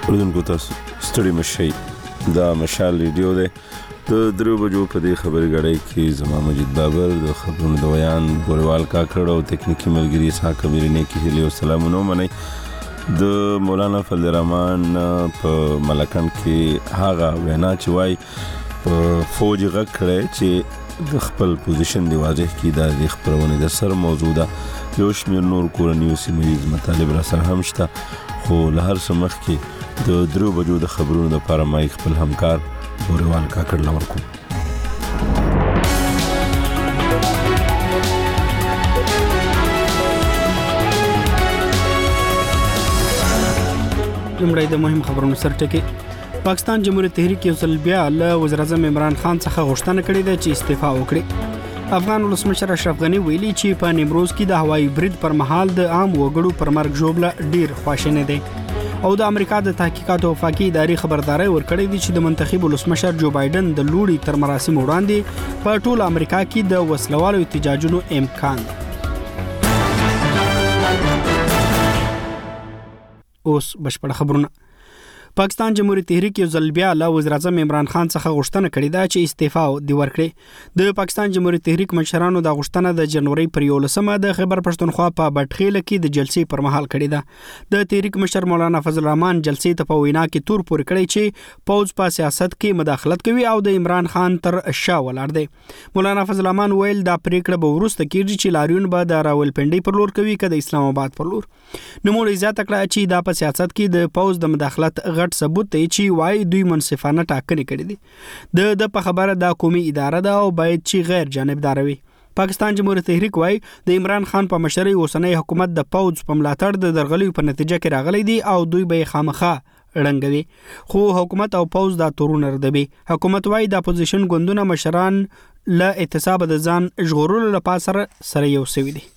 اردوونکو تاسو ستړي مشئ. دا مشال ریډیو دی. د 3 بجو په دې خبرې غړې کې زما مجید بابر د خبرونو د ویان ګوروال کاکړ او تکنیکی ملګری اسحاق کبیری نه کې هلي او سلامونه منئ. د مولانا فضل الرحمن په ملکن کې هغه وینا چې وای په فوج غږ کړی چې د خپل پوزیشن دی واضح کی دا د خبرونه د سر موضوع ده. یو شمېر نور کورنیو سیمه‌ییز مطالب را سره هم شته، خو له هر څه مخکې د 3 بجو د خبرونو لپاره ما خپل همکار ګوروال کاکړ لور کوم. لومړی د مهم خبرونو سرټکی. پاکستان جمهوریت تحریک یو ځل بیا له وزیر اعظم عمران خان څخه غوښتنه کړې ده چې استعفا وکړي. افغان ولسمشر اشرف غنی ویلي چې په نیمروز کې د هوایي برید پر مهال د عام وګړو پر مرګ ژوبله ډیر خواشینی دی. او د امریکا د تحقیقاتو وفاقي ادارې خبرداري ورکړې دي چې د منتخب ولسمشر جو بایدن د لوړي تر مراسم وړاندې په ټول امریکا کې د وسلوالو احتجاجونو امکان دی. اوس بشپړ خبرونه. پاکستان جمهوریت تحریک یو ځل بیا له وزیر اعظم عمران خان څخه غوښتنه کړې ده چې استعفا دی ورکړي. د پاکستان جمهوریت تحریک مشرانو د غوښتنه د جنوري پر 11مه د خیبر پښتونخوا په بټخیل کې د جلسې پر مهال کړې ده. د تحریک مشر مولانا فضل الرحمن جلسې ته په وینا کې تور پور کړی چې پوز په سیاست کې مداخلت کوي او د عمران خان تر شا ولاړ دی. مولانا فضل الرحمن ویل دا پریکړه به ورسته کیږي چې لاریون به د راولپنډي پر لور کوي که د اسلام آباد پر لور. نوموړي زیاته کړه چې دا په سیاست کې د پوز د مداخلت غټ ثبوت دی چې وای دوی منصفانه ټاکنې کړې دي. د په خبره دا قومي اداره ده او باید چې غیر جانبدار وي. پاکستان جمهوریت تحریک وای د عمران خان په مشرۍ اوسنۍ حکومت د پوز په ملاتړ د درغلیو په نتیجه کې راغلي دي او دوی به خامخا رنګوي، خو حکومت او پوز دا تورونه ردوي. حکومت وای د اپوزیشن ګوندونو مشران له اعتصاب د ځان ژغورلو لپاره سره یو سوي دي.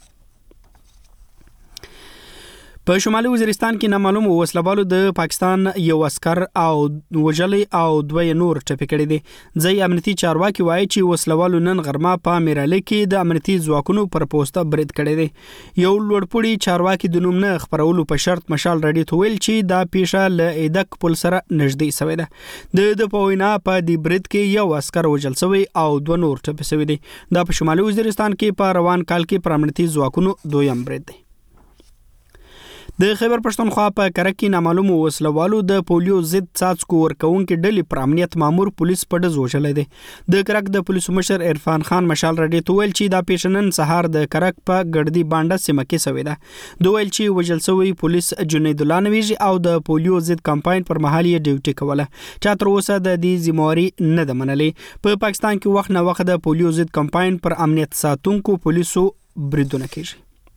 په شمالي وزیرستان کې نامعلوم وسلوالو د پاکستان یو عسكر او وجلې او دوه نور ټپي کړي دي. ځای امنیتي چارواکي وایي چې وسلوالو نن غرمه په میراله کې د امنیتي ځواکونو پر پوسټه برید کړی دی. یو لوړپوړي چارواکي د نوم نه خبرولو په شرط مشال رډي ته ویل چې دا پیښه له ایدک پل سره نږدې شوې ده. د پوینا په دې برید کې یو عسكر وجل شوی او دوه نور ټپي شوی دي. دا په شمالي وزیرستان کې په روان کال کې پر امنیتي ځواکونو دویم برید دی. د خیبر پښتونخوا په کرک کې نامعلوم وسلوالو د پولیو ضد څاڅکو ورکوونکو ډلې پر امنیت مامور پولیس په ډز وژلی دی. د کرک د پولیسو مشر عرفان خان مشال رډي ته ویل چې دا پیښه نن سهار د کرک په ګړدي بانډه سیمه کې شوې ده. دوی ویل چې وژل شوی پولیس جنید الله نویږي او د پولیو ضد کمپاین پر مهال یې ډیوټي کوله چې تر اوسه د دې ذمہواری نه ده منلې. په پاکستان کې وخت نه وخت د پولیو ضد کمپاین پر امنیت ساتونکو پولیسو بریدونه کوي.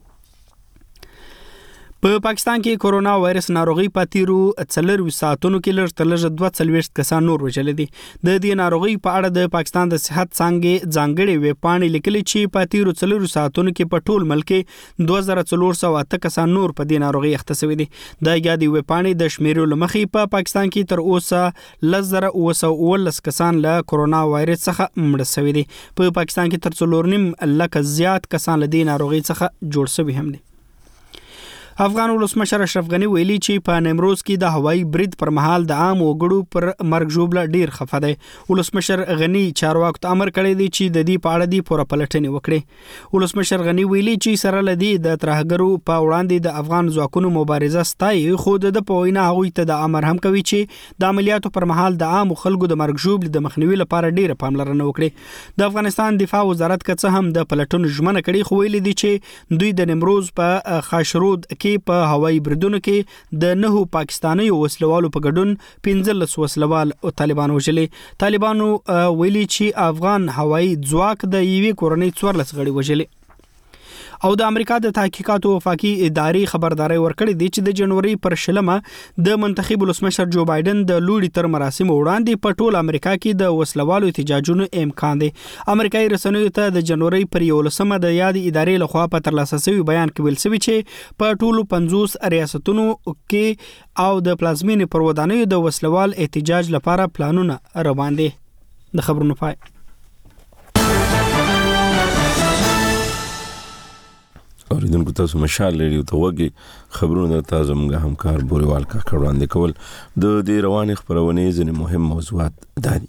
په پاکستان کې کورونا وایرس ناروغي په تیرو 4 ساعتونو کې لږ تر لږه 42 کسان نور وژل دي. د دې ناروغي په اړه د پاکستان د صحت څانګې ځانګړي ویبپاڼې لیکلي چې په تیرو 4 ساعتونو کې په ټول ملک کې 2408 کسان نور په دې ناروغي اخته شوي دي. د یادې ویبپاڼې د شمیرو لمخې په پاکستان کې تر اوسه 1919 کسان له کورونا وایرس څخه مړه شوي دي. په پاکستان کې تر 4.5 لک زیات کسان له دې ناروغي څخه جوړ شوي هم دي. افغان ولسمشر اشرف غنی ویلي چې په نیمروز کې د هوایي برید پر مهال د عام وګړو پر مرګ ژوبله ډیر خفه دی. ولسمشر غنی چارواکو ته امر کړی دی چې د دې په اړه د پوره پلټنې وکړي. ولسمشر غنی ویلي چې سره لدی د ترهګرو په وړاندې د افغان ځواکونو مبارزه ستایي، خو د پوینا هغوی ته د امر هم کوي چې د عملیاتو پر مهال د عام خلکو د مرګ ژوبلې د مخنیوي لپاره ډیره پاملرنه وکړي. د افغانستان دفاع وزارت که څه هم د پلټنو ژمنه کړې، خو ویلي دي چې دوی د نیمروز په خاشرود په هوایي بریدونو کې د 9 پاکستاني وسلوالو په ګډون 15 وسلوال او طالبان وژلي. طالبانو ویلي چې افغان هوایي ځواک د یوې کورنۍ 14 غړي وژلي. او د امریکا د تحقیقاتو وفاقي ادارې خبرداري ورکړې دي چې د جنوري پر 20مه د منتخب ولسمشر جو بایدن د لوړي تر مراسم وړاندې په ټول امریکا کې د وسلوالو احتجاجونو امکان دی. امریکایي رسنیو ته د جنوري پر 11مه د یاد ادارې لخوا په ترلاسه شوی بیان کې ویل شوی چې په ټولو 50 ریاستونو کې او د پلازمینې پر ودانیو د وسلوال احتجاج لپاره پلانونه روان دي. د خبرونو پای. اوریدونکو تاسو مشال ریډیو ته وګورئ خبرونه د تاسو موږ همکار بوريوال کا وړاندې کول د دې روانې خبرونه ځینې مهم موضوعات دي.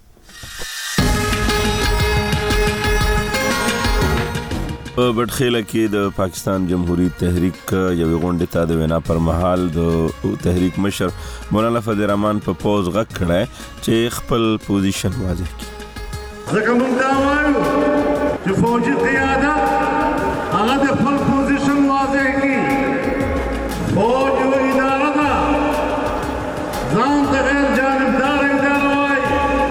په بټخیله کې د پاکستان جمهوریت تحریک یو غونډه ته د وینا پر مهال د تحریک مشر مولانا فضل الرحمن په پوز غږ کړه چې خپل پوزیشن واضح کړي. ځکه موږ دا وایو چې فوجي قیادت هغه د خپل پوزیشن واضح کړي. فوج یو اداره ده، ځان ته غیر جانبدار اداره وایي.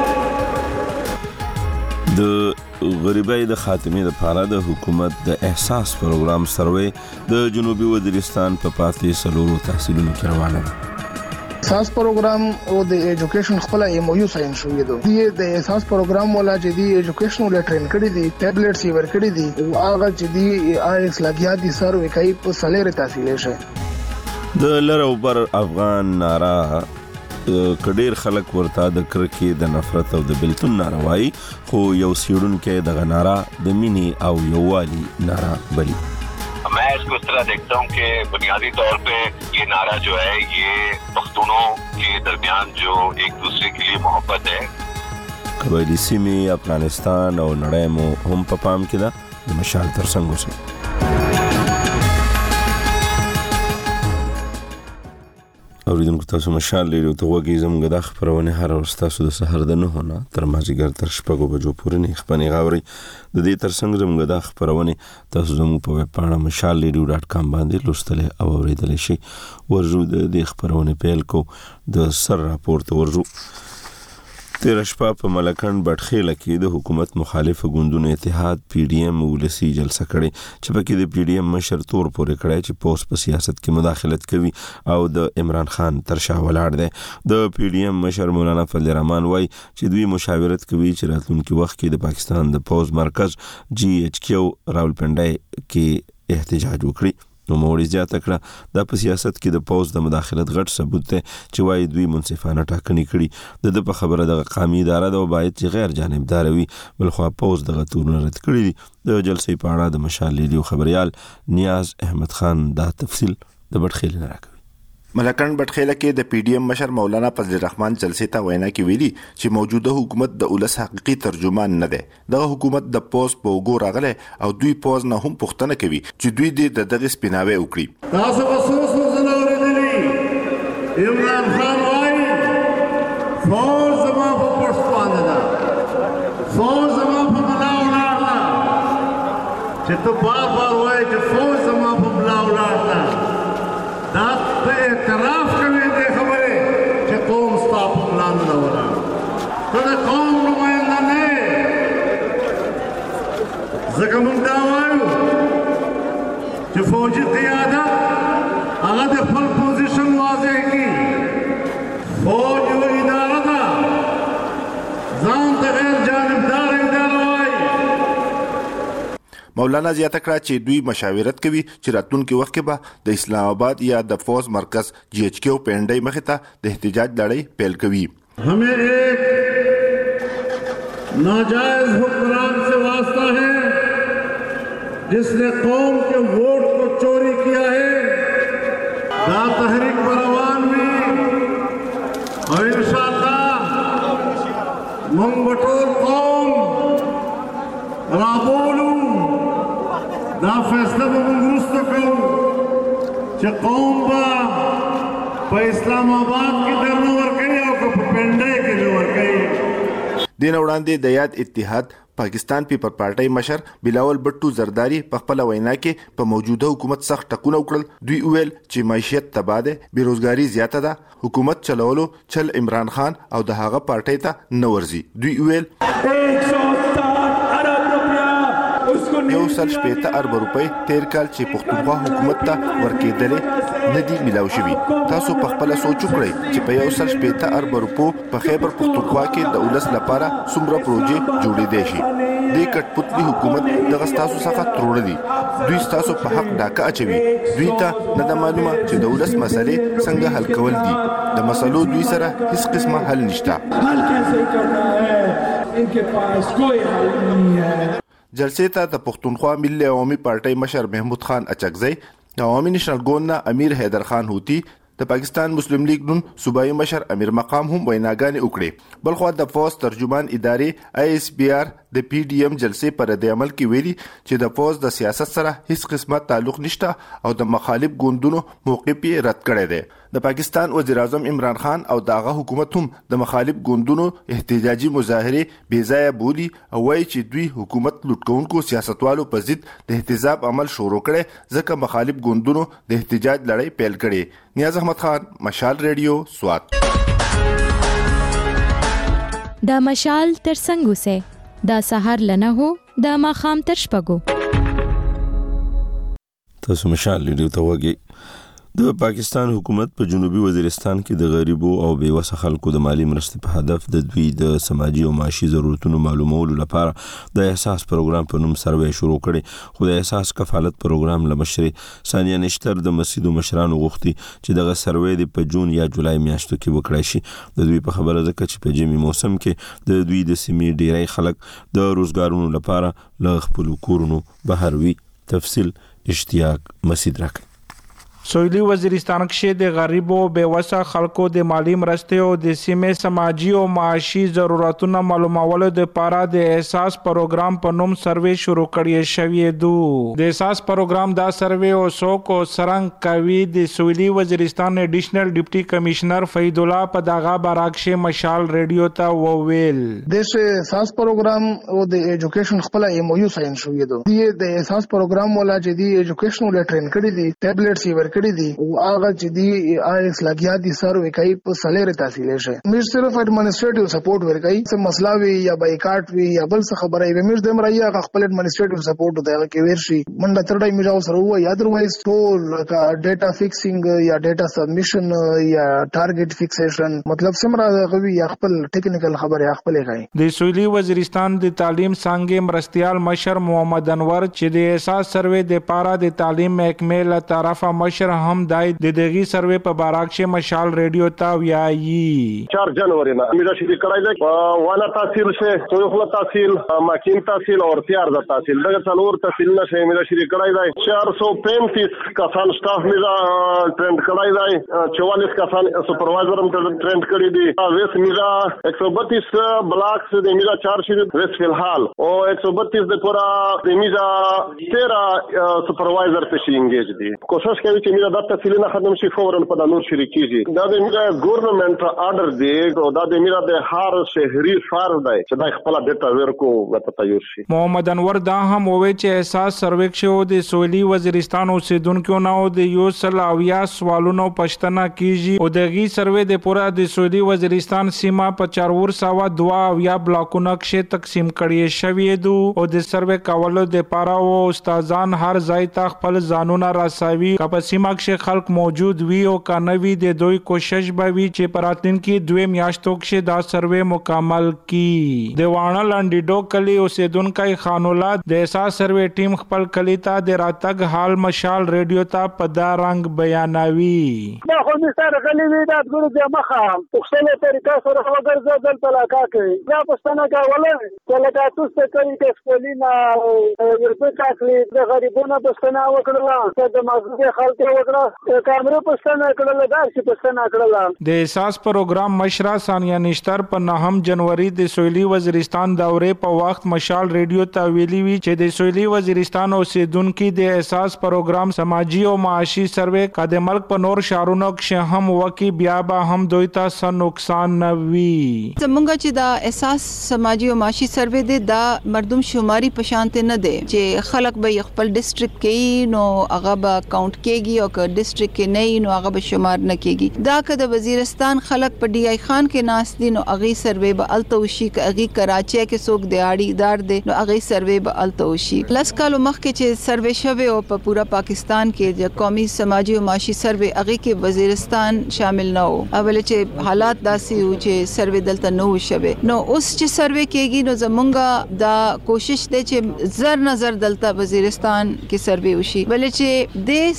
د غریبۍ د خاتمې لپاره د حکومت د احساس پروګرام سروې د جنوبي وزیرستان په پاتې سلورو تحصیلونو کې روانه ده. احساس پروګرام او د ایجوکیشن خپل MOU ساين شوې ده. د احساس پروګرام ولا چې دی ایجوکیشن ول ټرین کړی دي، ټابلیټس یې ور کړی دي، هغه چې دی IX لګیا دي سروې کوي په سلیره تحصیل شي. د لر او بر افغان نارا کډیر خلک ورته د کرکې د نفرت او د بلتون ناروایی خو یو سیړونکو د غنارا د مینی او یووالي نارا بلی. मैं इसको इस तरह देखता हूँ कि बुनियादी तौर पे ये नारा जो है ये पख्तूनों के दरमियान जो एक दूसरे के लिए मोहब्बत है. قبایلی سیمې افغانستان او نړۍ مو هم په پام کې ده. د مشال ترڅنګ اوسئ. اوریدونکو تاسو مشال ریډیو ته وګورئ. زموږ د خبرونه هر ورځ تاسو د سحر د 9 نه تر مازیګر تر 6 بجو پورې نه خبرونه غاوري. د دې ترڅنګ زموږ د خبرونه تاسو زموږ په ویب پاڼه mashalradio.com باندې لوستل او اوریدل شي. ورجو د خبرونه پیل کو د سر راپورټ ورجو. تیر شپه په ملکند بټخیله کې د حکومت مخالف ګوندونو اتحاد PDM ولسی جلسه کړې چې پکې د PDM مشر تور پورې کړی چې پوس په سیاست کې مداخلت کوي او د عمران خان تر شا ولاړ دی. د PDM مشر مولانا فضل الرحمن وایي چې دوی مشاورت کوي چې راتلونکي وخت کې د پاکستان د پوز مرکز GHQ راولپنډي کې احتجاج وکړي. نو موري زیاته کړه د په سیاست کې د پوز د مداخلت غټ ثبوت دی چې وايي دوی منصفانه ټاکنې کړي. د په خبره د قومي اداره د باید چې غیر جانبدار وي بلخو پوز د غتورونه رد کړي دي. د جلسې په اړه د مشال ریډیو خبريال نیاز احمد خان دا تفصیل د بټخیل نه راکوي. ملکند بټخیله کې د PDM مشر مولانا فضل الرحمن جلسې ته وینا کې ویلي چې موجوده حکومت د اولس حقيقي ترجمان نه دی. دغه حکومت د پوز په وګو راغله او دوی پوز نه هم پوښتنه کوي چې دوی دغه سپیناوي وکړي. تاسو خصوص نظر اوریدلی عمران خان وایي فوج زما په پښت باندې ده، فوج زما په بلا ولاړ ده. چې ته بار وایي چې فوج زما په بلا ولاړ ده، دا ته اعتراف کوي د خبره چې قوم ستاسو پلان نه وره. ته د قوم نماینده نه ځکه موږ دا وایو چې فوجي قیادت هغه د خپل پوزیشن واضح کړي. فوج یو اداره ده، ځان ته غیر جانبدار اداره وایي. مولانا زیاته کړه چې دوی مشاورت کوي چې راتلونکي وخت کې به د اسلام آباد یا د فوز مرکز GHQ پنډي مخې ته د احتجاج لړۍ پیل کوي. हमें एक नाजायज हुक्मरान से वास्ता है जिसने कौम के वोट को चोरी किया है. दा तहरीक परवान में और इंशाअल्लाह मंगबटोर कौम राबोलू दा फैसला मंगरूस्त करो कि कौम बा په اسلام آباد کې درنو ورکړي او په پنډه کې ورکړي. دین وړاندې د یاد اتحاد پاکستان پیپل پارټي مشر بلاول بټو زرداری په خپل وینا کې په موجوده حکومت سخت ټکونه وکړل. دوی ویل چې معیشت تباہ ده، بیروزګاری زیاته ده، حکومت چلولو چل عمران خان او د هغه پارټي ته نه ورزي. دوی ویل 160 ارب روپۍ تیر کال چې پښتونخوا حکومت ته ورکېدلې نه دي ملاو شوي. تاسو په خپل سوچ وکړئ چې په 160 ارب روپو په خیبر پښتونخوا کې د ولس لپاره څومره پروژې جوړېدې شي. د کټپوتلی حکومت دغه تاسو څخه تروړ دي. دوی تاسو په حق ډاکه اچوي. دوی ته نه د معلومه چې د ولس مسلې څنګه حل کول دي. د مسلو دوی سره هیڅ قسمه حل نشته. جلسې ته د پښتونخوا ملي عوامي پارټۍ مشر محمود خان اچکزی، د عوامي نېشنل ګوند نه امیر حیدر خان هوتی، د پاکستان مسلم لیگ نون صوبایي مشر امیر مقام هم ویناګانې وکړې. بلخو د فوز ترجمان ادارې ISPR د PDM جلسې پر د عمل کې ویلي چې د فوز د سیاست سره هیڅ قسمه تعلق نشته او د مخالف ګوندونو موقف یې رد کړی دی. د پاکستان وزیر اعظم عمران خان او دغه حکومت هم د مخالف ګوندونو احتجاجي مظاهره بې ځایه بولي او وایي چې دوی حکومت لوټکونکو سیاستوالو په ضد د احتجاج عمل شروع کړي ځکه مخالف ګوندونو د احتجاج لړۍ پیل کړي. نیاز احمد خان، مشال ریډیو، سوات. دا مشال تر څنګه سه دا سحر لنه هو دا ماخام تر شپګو. تاسو مشال ریډیو ته وګورئ. د پاکستان حکومت په جنوبي وزیرستان کې د غریبو او بیوسه خلکو د مالی مرستې په هدف د دوی د سماجی او معاشي ضرورتونو معلومولو لپاره د احساس پروګرام په نوم سروې شروع کړي. خو د احساس کفالت پروګرام لمشر ثانیه نشتر د مسجد مشرانو غوښتي چې دغه سروې د په جون یا جولای میاشتو کې وکړای شي. د دوی په خبره ده چې په جمی موسم کې د دوی د سیمې ډیری خلک د روزګارونو لپاره له خپل کورونو بهر وي. تفصیل اشتیاق مسجد راکړي. سویلی وزیرستان کې د غریبو بیوسه خلکو د مالی مرستې او د سیمې سماجی او معاشي ضرورتونو معلومولو لپاره د احساس پروګرام په نوم سروې شروع کړی شوی دی. د احساس پروګرام دا سروې او سوکو سرنګ کوي د سویلی وزیرستان ایډیشنل ډیپټي کمشنر فید الله په دغه باراکشه مشال ریډیو ته وویل. د احساس پروګرام او د ایجوکیشن خپل MOU ساين شوی دی. د احساس پروګرام ولا چې دی ایجوکیشن ول ټرین کړی دی، ټابلیټس یې کړی دي او هغه چې دی IS لګیا دي سروې کوي په سلیره تحصیل شي. موږ صرف ایڈمنسټریټیو سپورټ ورکوي، څه مسله وي یا بایکاټ وي یا بل څه خبره وي، موږ د مریا خپل ایڈمنسټریټیو سپورټ دغه کې ورشي منډه ترډای موږ سره وای. ادروایز ټول ډیټا فکسینګ یا ډیټا سبمیشن یا ټارګټ فکسیشن مطلب سمره غوي یا خپل ټیکنیکل خبره خپل کوي. د سویلی وزیرستان د تعلیم څنګه مرستيال مشر محمد انور چې د احساس سروې د پاره د تعلیم محکمې له طرفه مشر هم دای د دغه سروې په باراکشه مشال ریډیو ته ویایي. 4 जनवरी ना میرا شروع کړای دی وانا تحصیل سے توخله تحصیل ماکین تحصیل اور تیار تحصیل دغه څلور تحصیل نشه میرا شروع کړای دی. 435 کسان سټاف میرا ټرند کړای دی، 44 کسان سپروایزر هم ټرند کړی دي. ویس میرا 132 بلاک سے میرا 4 شروع ویس فی الحال او 132 د پورا میرا 13 سپروایزر په شي انګیج دي. کوشش کوي چې میرا د تحصیل نه ختم شي فورا په د نور شروع کیږي. دا د میرا ګورنمنت آرډر دی او دا د میرا د هر شهري فرض دی چې دا خپل ډیټا ورکو غته تیار شي. محمد انور دا هم وویل چې احساس سرویکشن د سویلی وزیرستان اوسیدونکو نه او د یو سلاویا سوالونو پښتنه کیږي او دغه سروې د پورا د سویلی وزیرستان سیمه په 402 یا بلاکونو کې تقسیم کړي شوی دی او د سروې کولو د پاره او استادان هر ځای ته خپل ځانونه راسوي. کپسیمه کې خلک موجود وي او کانوي د دوی کوشش به وي چې پراتین کې 2 میاشتو کې دا سروې مکمل کی. د وانه لانډیډو کلی اوسیدونکو خان الله د احساس سروې ټیم خپل کلی ته د راتګ حال مشال ریډیو ته په دا رنگ بیانوي. دا خو مستر غلی وی دا ګورو د مخه پښتنه طریقه سره وګرځي دل طلاقه کوي. دا پښتنه کاوله طلاقه تاسو کوي د سپولینا ورته کاکلی د غریبونو پښتنه وکړه د مازګه خلک وکړه کیمرې پښتنه کړل دا چې پښتنه کړل. د احساس پروګرام مشره ثانیه نشتر په 9 جنوري د سویلی وزیرستان دورې په وخت مشال ریډیو ته ویلي وی چې د سویلی وزیرستان اوسیدونکو د احساس پروګرام سماجی او معاشي سروې کا د ملک په نور شهرونو کې هم وکی بیا به هم دوی ته څه نقصان نه وي. زمونږ چې دا احساس سماجی او معاشي سروې دی دا مردم شماري په شانته نه دی چې خلک به خپل ډیسټریکټ کې نو هغه به کاونټ کېږي او که ډیسټریکټ کې نه نو هغه به شمار نه کېږي. دا که د وزیرستان خلک په DI خان کې ناس دي نو هغه سروې به التوشي که هغه کراچي کې څوک دیاړي دار دي نو هغه سروې به التوشي. لس کالو مخکې چې سروې شوه او په پورا پاکستان کې د قومي سماجی او معاشي سروې هغه کې وزیرستان شامل نه وو. اول چې حالات داسي و چې سروې دلته نه وشوي نو اوس چې سروې کېږي نو زمونږه دا کوشش دی چې زر نظر دلته وزیرستان کې سروې وشي. بلې چې د سروې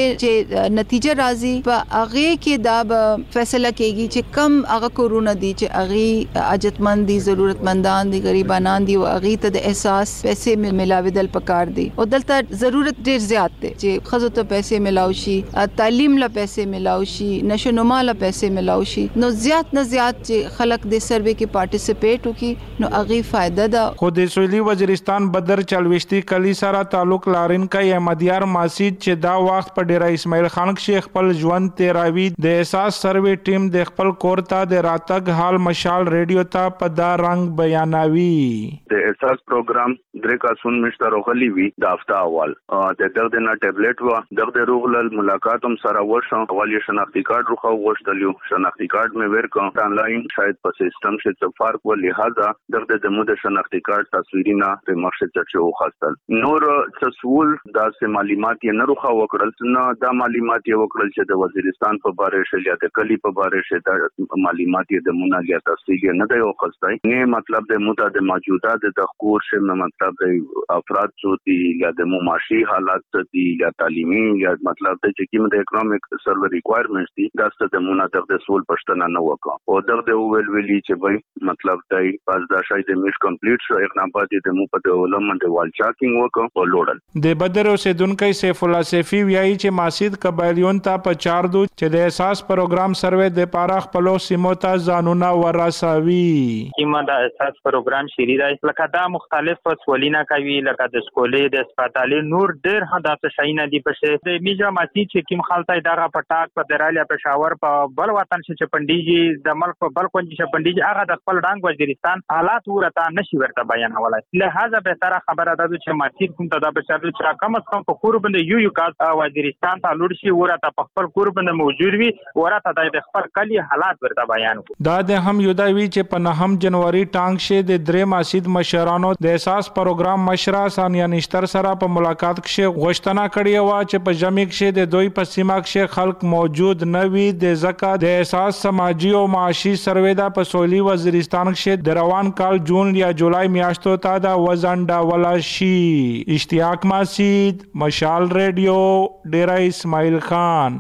چې نتیجه راځي په هغه کې دا فیصله کیږي چې کم هغه کورونه دي چې هغه حاجتمند دي, ضرورتمندان دي, غریبانان دي او هغه ته د احساس پیسې ملاویدل پکار دي. او دلته ضرورت ډیر زیات دی چې خزو ته پیسې ملاوي شي, تعلیم له پیسې ملاوي شي, نشونما له پیسې ملاوي شي. نو زیات نه زیات چې خلک د سروې کې پارټیسپیټ وکړي نو هغه فائدہ ده. خو د سویلي وزیرستان بدر چلوشتي کلی سره تعلق لارن کا احمدیار ماسید چې دا وخت په ډیره اسماعیل خان کې خپل ژوند تیراوی د احساس سروې ټیم د خپل کورتا د راتګ حال مشال ریډیو ته په دا رنگ بیانوي. د احساس پروګرام درې کا سن مشته روغلی وی د هفته اول د درد نه ټابلیټ و درد روغل ملاقات هم سره وشو اولی شناختی کارت روخه وشتلیو شناختی کارت مې ورک آنلاین شاید په سیستم کې څه فرق و لہذا درد د مود شناختی کارت تصویری نه په مخه چرچو خاصل نور څسول د معلومات یې نه روخه وکړل نه د معلومات یې وکړل چې د وزیرستان په باره شلیات کلی په باره شه د معلومات یې د مونږه تفصیل نه دی او خاصای نه مطلب د موده د موجوده د تخکور شه مطلب د افراد چوتي یا د معاشي حالات دي یا تعلیمي یا مطلب د چې کوم د اکونومیک سرور ریکوایرمنټس دي دا ست د مونږه د سول پښتنه نه وکړه او د ویلي چې وای مطلب دای پاس دا شاید میش کمپلیټ شو اقدامات د مو په ډیولپمنٹ وال چاکینګ وکړو او لوړل. د بدر اوسیدونکو سیف الله سیفی ویایي چې ماسید قبایلیون ته په 4 دو چې د احساس پروګرام سروې د پاره خپل سیمو ته ځانونه ورسوي. کیما د احساس پروګرام شری راځي لکه دا مختلف وسولینا کوي لکه د سکولې د هسپتالې نور ډېر هدف شاینه دي په د میجا ماسید چې کیم خالتای دغه پټاک په درالیا پېښور په بل وطن چې پندیجي د ملک په بل کونجي چې پندیجي هغه د خپل رنگ وزیرستان حالات ورته نشي ورته بیانولای. لہذا به تر خبره ده چې ماسید کوم ته دا بچو چې کم از کم په قرب د یو کال وزیرستان ته لور شي ورته په خپل قرب نه موجود وي ورته د خپل کلی حالات ورته بیان کو. دا د هم یوداوی چې په 9 جنوري ټانګ شه د درې ماسید مشرانو د احساس پروګرام مشره ثانیه نشتر سره په ملاقات کې غوښتنه کړې و چې په جمع کې د دوی په سیمه کې خلک موجود نه وي د زکات د احساس سماجی او معاشي سروې دا په سویلي وزیرستان کې د روان کال جون یا جولای میاشتو ته دا وزن ډاولا شي. اشتیاق ماسید مشال ریډیو ډیرا اسماعیل خان.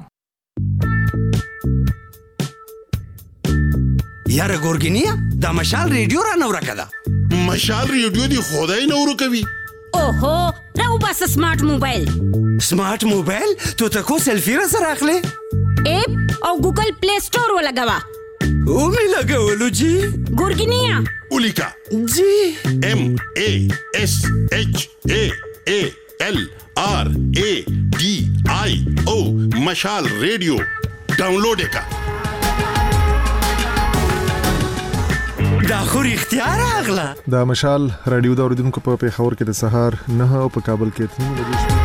یاره ګورګینیا دا مشال ریډیو را نو راکړه. مشال ریډیو دی خدای نو ورکوي. اوهو راو بس سمارټ موبایل. سمارټ موبایل ته تاسو سلفي را سره اخلي اپ او ګوګل پلی سٹور ولګوا او می لګولو جی ګورګینیا اولیکا جی MASHALRADIO مشال ریډیو ډاونلوډ کا. دا خو اختیار اغلا دا مشال رادیو د اوریدونکو په پیښور کې د سهار 9 او په کابل کې 3 بجې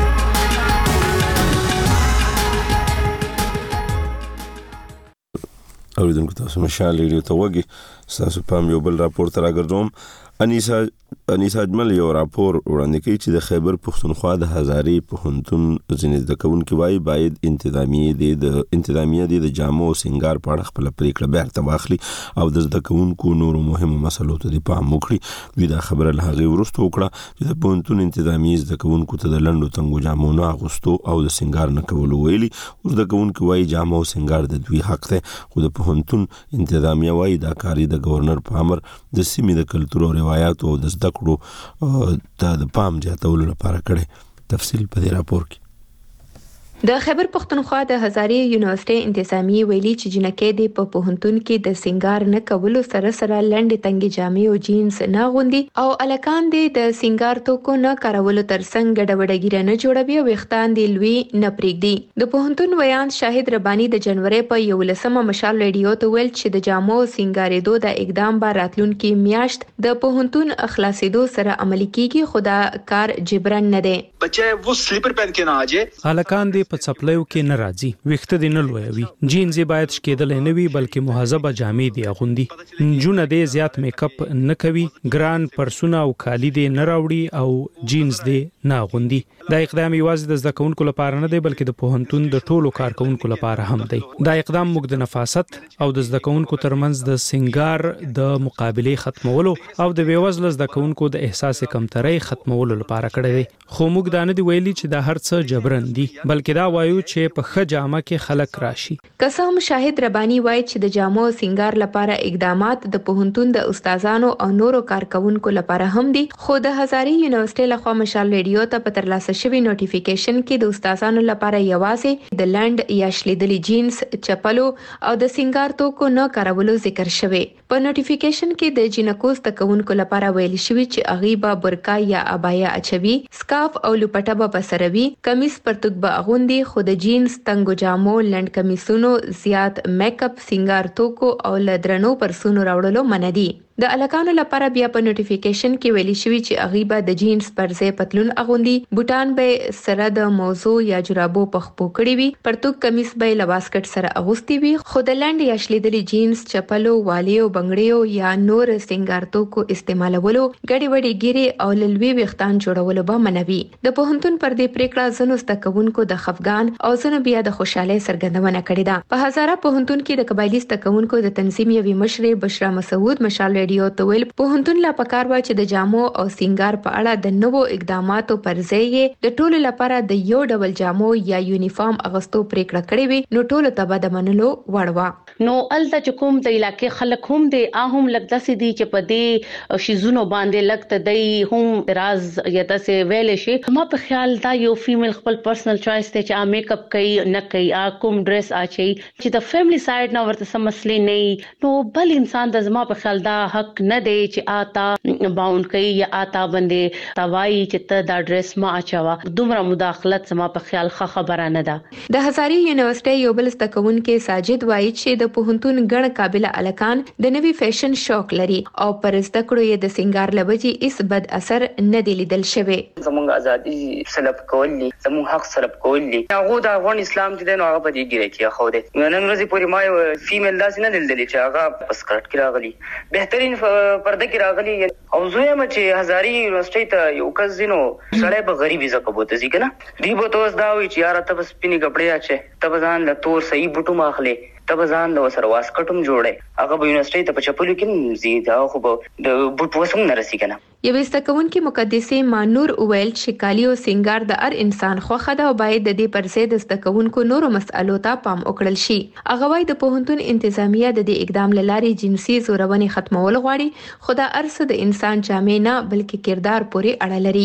اوریدونکو تاسو مشال ریډیو ته وګي تاسو پام یو بل راپور تر اګردوم. انیسا اجمل یو راپور وړاندې کوي چې د خیبر پښتونخوا د هزارې پوهنتون ځینې زده کوونکي وایي باید انتظامیه د جامو او سنگار په اړه خپله پریکړه بیرته واخلي او د زده کوونکو نورو مهمو مسلو ته د پام وکړي. دوی دا خبره له هغې وروسته وکړه چې د پوهنتون انتظامیې زده کوونکو ته د لنډو تنګو جامو نه اغوستو او د سنگار نه کولو ویلي. زده کوونکي وایي جامو او سنگار د دوی حق دی خو د پوهنتون انتظامیه وایي دا کار د گورنر په امر د سیمې د کلتور او روایاتو او د زده کړو د پام زیاتولو لپاره کړي. تفصیل په دې راپور کې. د خیبر پښتونخوا د هزارې یونیورسيټي انتظامیه ویلي چې جنکې د په پوهنتون کې د سنگار نه کولو سره لنډې تنګې جامې او جینز نه غوندي او الکان د سنگار توکو نه کارولو ترڅنګ ګډوډه ګیره نه جوړوي او وختان دی لوی نه پرېږدي. د پوهنتون ویاند شاهد ربانی د جنوري په 11 مشال ریډیو ته ویل چې د جامو سنگارېدو د اقدام بار راتلونکي میاشت د پوهنتون اخلاصېدو سره عملي کیږي خو دا کار جبران نه دی. بچه वो स्लीपर पहन के ना आ जाए الکان دی په چپلیو کې نه راځي وخته دی نه لوي جینز باید شکېدل نه وي بلکې مهذبه جامې دی اغوندي. جون دی زیات میک اپ نه کوي ګران پرسونه او کالی دی نه راوړي او جینز دی نه اغوندي. دا اقدام یوازې د زده کوونکو لپاره نه دی بلکې د پوهنتون د ټولو کارکونکو لپاره هم دی. دا اقدام موږ د نفاست او د زده کوونکو ترمنځ د سنگار د مقابله ختمولو او د بیوزله زده کوونکو د احساس کمترۍ ختمولو لپاره کړی دی. خو موږ دا نه دی ویلي چې دا هر څه جبران دي بلکې دا دا وایو چې په ښه جامه کې خلک راشي. قسم شاهد ربانی وایي چې د جامو سنگار لپاره اقدامات د پوهنتون د استادانو او نورو کارکونکو لپاره هم دي، خو د هزاري یونیورسيټي لخوا مشال ریډیو ته په ترلاسه شوی نوټیفیکیشن کې د استادانو لپاره یوازې د لند یا شلیدلي جینز، چپلو او د سنگار توکو نه کارولو ذکر شوی. په نوټیفیکیشن کې د جینکوز تکونکو لپاره ویل شوی چې اغیبا برکا یا ابایا اچوي، سکارف او لپټه به بسروي، کمیس پرتګ به اغوندي، خو د جینز، تنګو جامو، لند کمیسونو، زیات میک اپ، سنگار توکو او لدرنو پرسونو راوړلو منع دي. د الکانو لپاره بیا په نوټیفیکیشن کې ویلي شوی چې اغیبا د جینز پر ځای پتلون اغوندي، بوټان به سره د موضوع یا جرابو پخپو کړی وي، پرتګ کمیس به لباسکټ سره اغوستي وي، خو د لند یا شلیدلي جینز، چپلو، والیو، بنگړیو یا نور سنگار توکو استعمالولو، ګډي وډي ګيري او للوي وختان جوړولو به منع وي. د پوهنتون پر دې پریکړه زنو ستکونکو د خفګان او زنو بیا د خوشاله څرګندونه کړې ده. په هزاره پوهنتون کې د قبایلی ستکونکو د تنظیم یوي مشر بشرا مسعود مشال ریډیو ته ویل پوهنتون لا پکار و چې د جامو او سنگار په اړه د نوو اقداماتو پر ځای د ټولو لپاره د یو ډول جامو یا یونیفارم اغوستو پریکړه کړې وي، نو ټولو ته به د منلو وړ و. نو الته چې کوم د علاقې خلک هم دي اهم لګدا سي دي چې په دې شیزونو باندې لګته دی هم راز یا تاسو ویل شي. ما په خیال دا یو فیمیل خپل پرسنل چوائس ته چې میک اپ کوي نه کوي کوم ډریس اچي چې د فیملی سایډ نه ورته سم مسلې نه، نو بل انسان د زما په خیال دا حق نه دی چې آتا باوند کوي یا آتا باندې توای چې ته دا ډریس ما اچوا. دومره مداخلت زما په خیال ښه خبره نه ده. د هزاري یونیورسيټي یو بل ستکونکو ساجد وایي چې د پوهنتون ګڼ قابل الکان د نوي فیشن شوق لري او پر زده کړو یې د سنگار لبجي اس بد اثر نه دی لیدل شوی. زموږ ازادي سلب کولی، زموږ حق سلب کولی، هغه د افغان اسلام چې نو هغه په دې ګیره کې خو دې نن ورځې پورې ما یو فیمیل داس نه لیدل چې هغه پسکټ کې راغلی، بهترین پرده کې راغلی او زویم چې هزاري یونیورسيټي ته یو کس دینو سړی به غریبي زکه بوته زی کنه دی بو توس دا وی چې یار ته بس پینی کپڑے اچي ته ځان له تور صحیح بوټو ماخله ته ځان له وسره واسکټم جوړه هغه به یونیورسيټي ته په چپلو کې زیاده خو د بوټو وسم نه رسی کنه. یو استکونکو مقدسه مانور اویل چې کالی او سنگار د هر انسان خوخه ده او باید د دې پر ضد د استکونکو نورو مسالو ته پام وکړل شي. هغه وايي د پوهنتون انتظامیه د دې اقدام لاري جنسي زورونې ختمول غواړي، خو دا ارسه د انسان جامې نه بلکې کردار پورې اړه لري.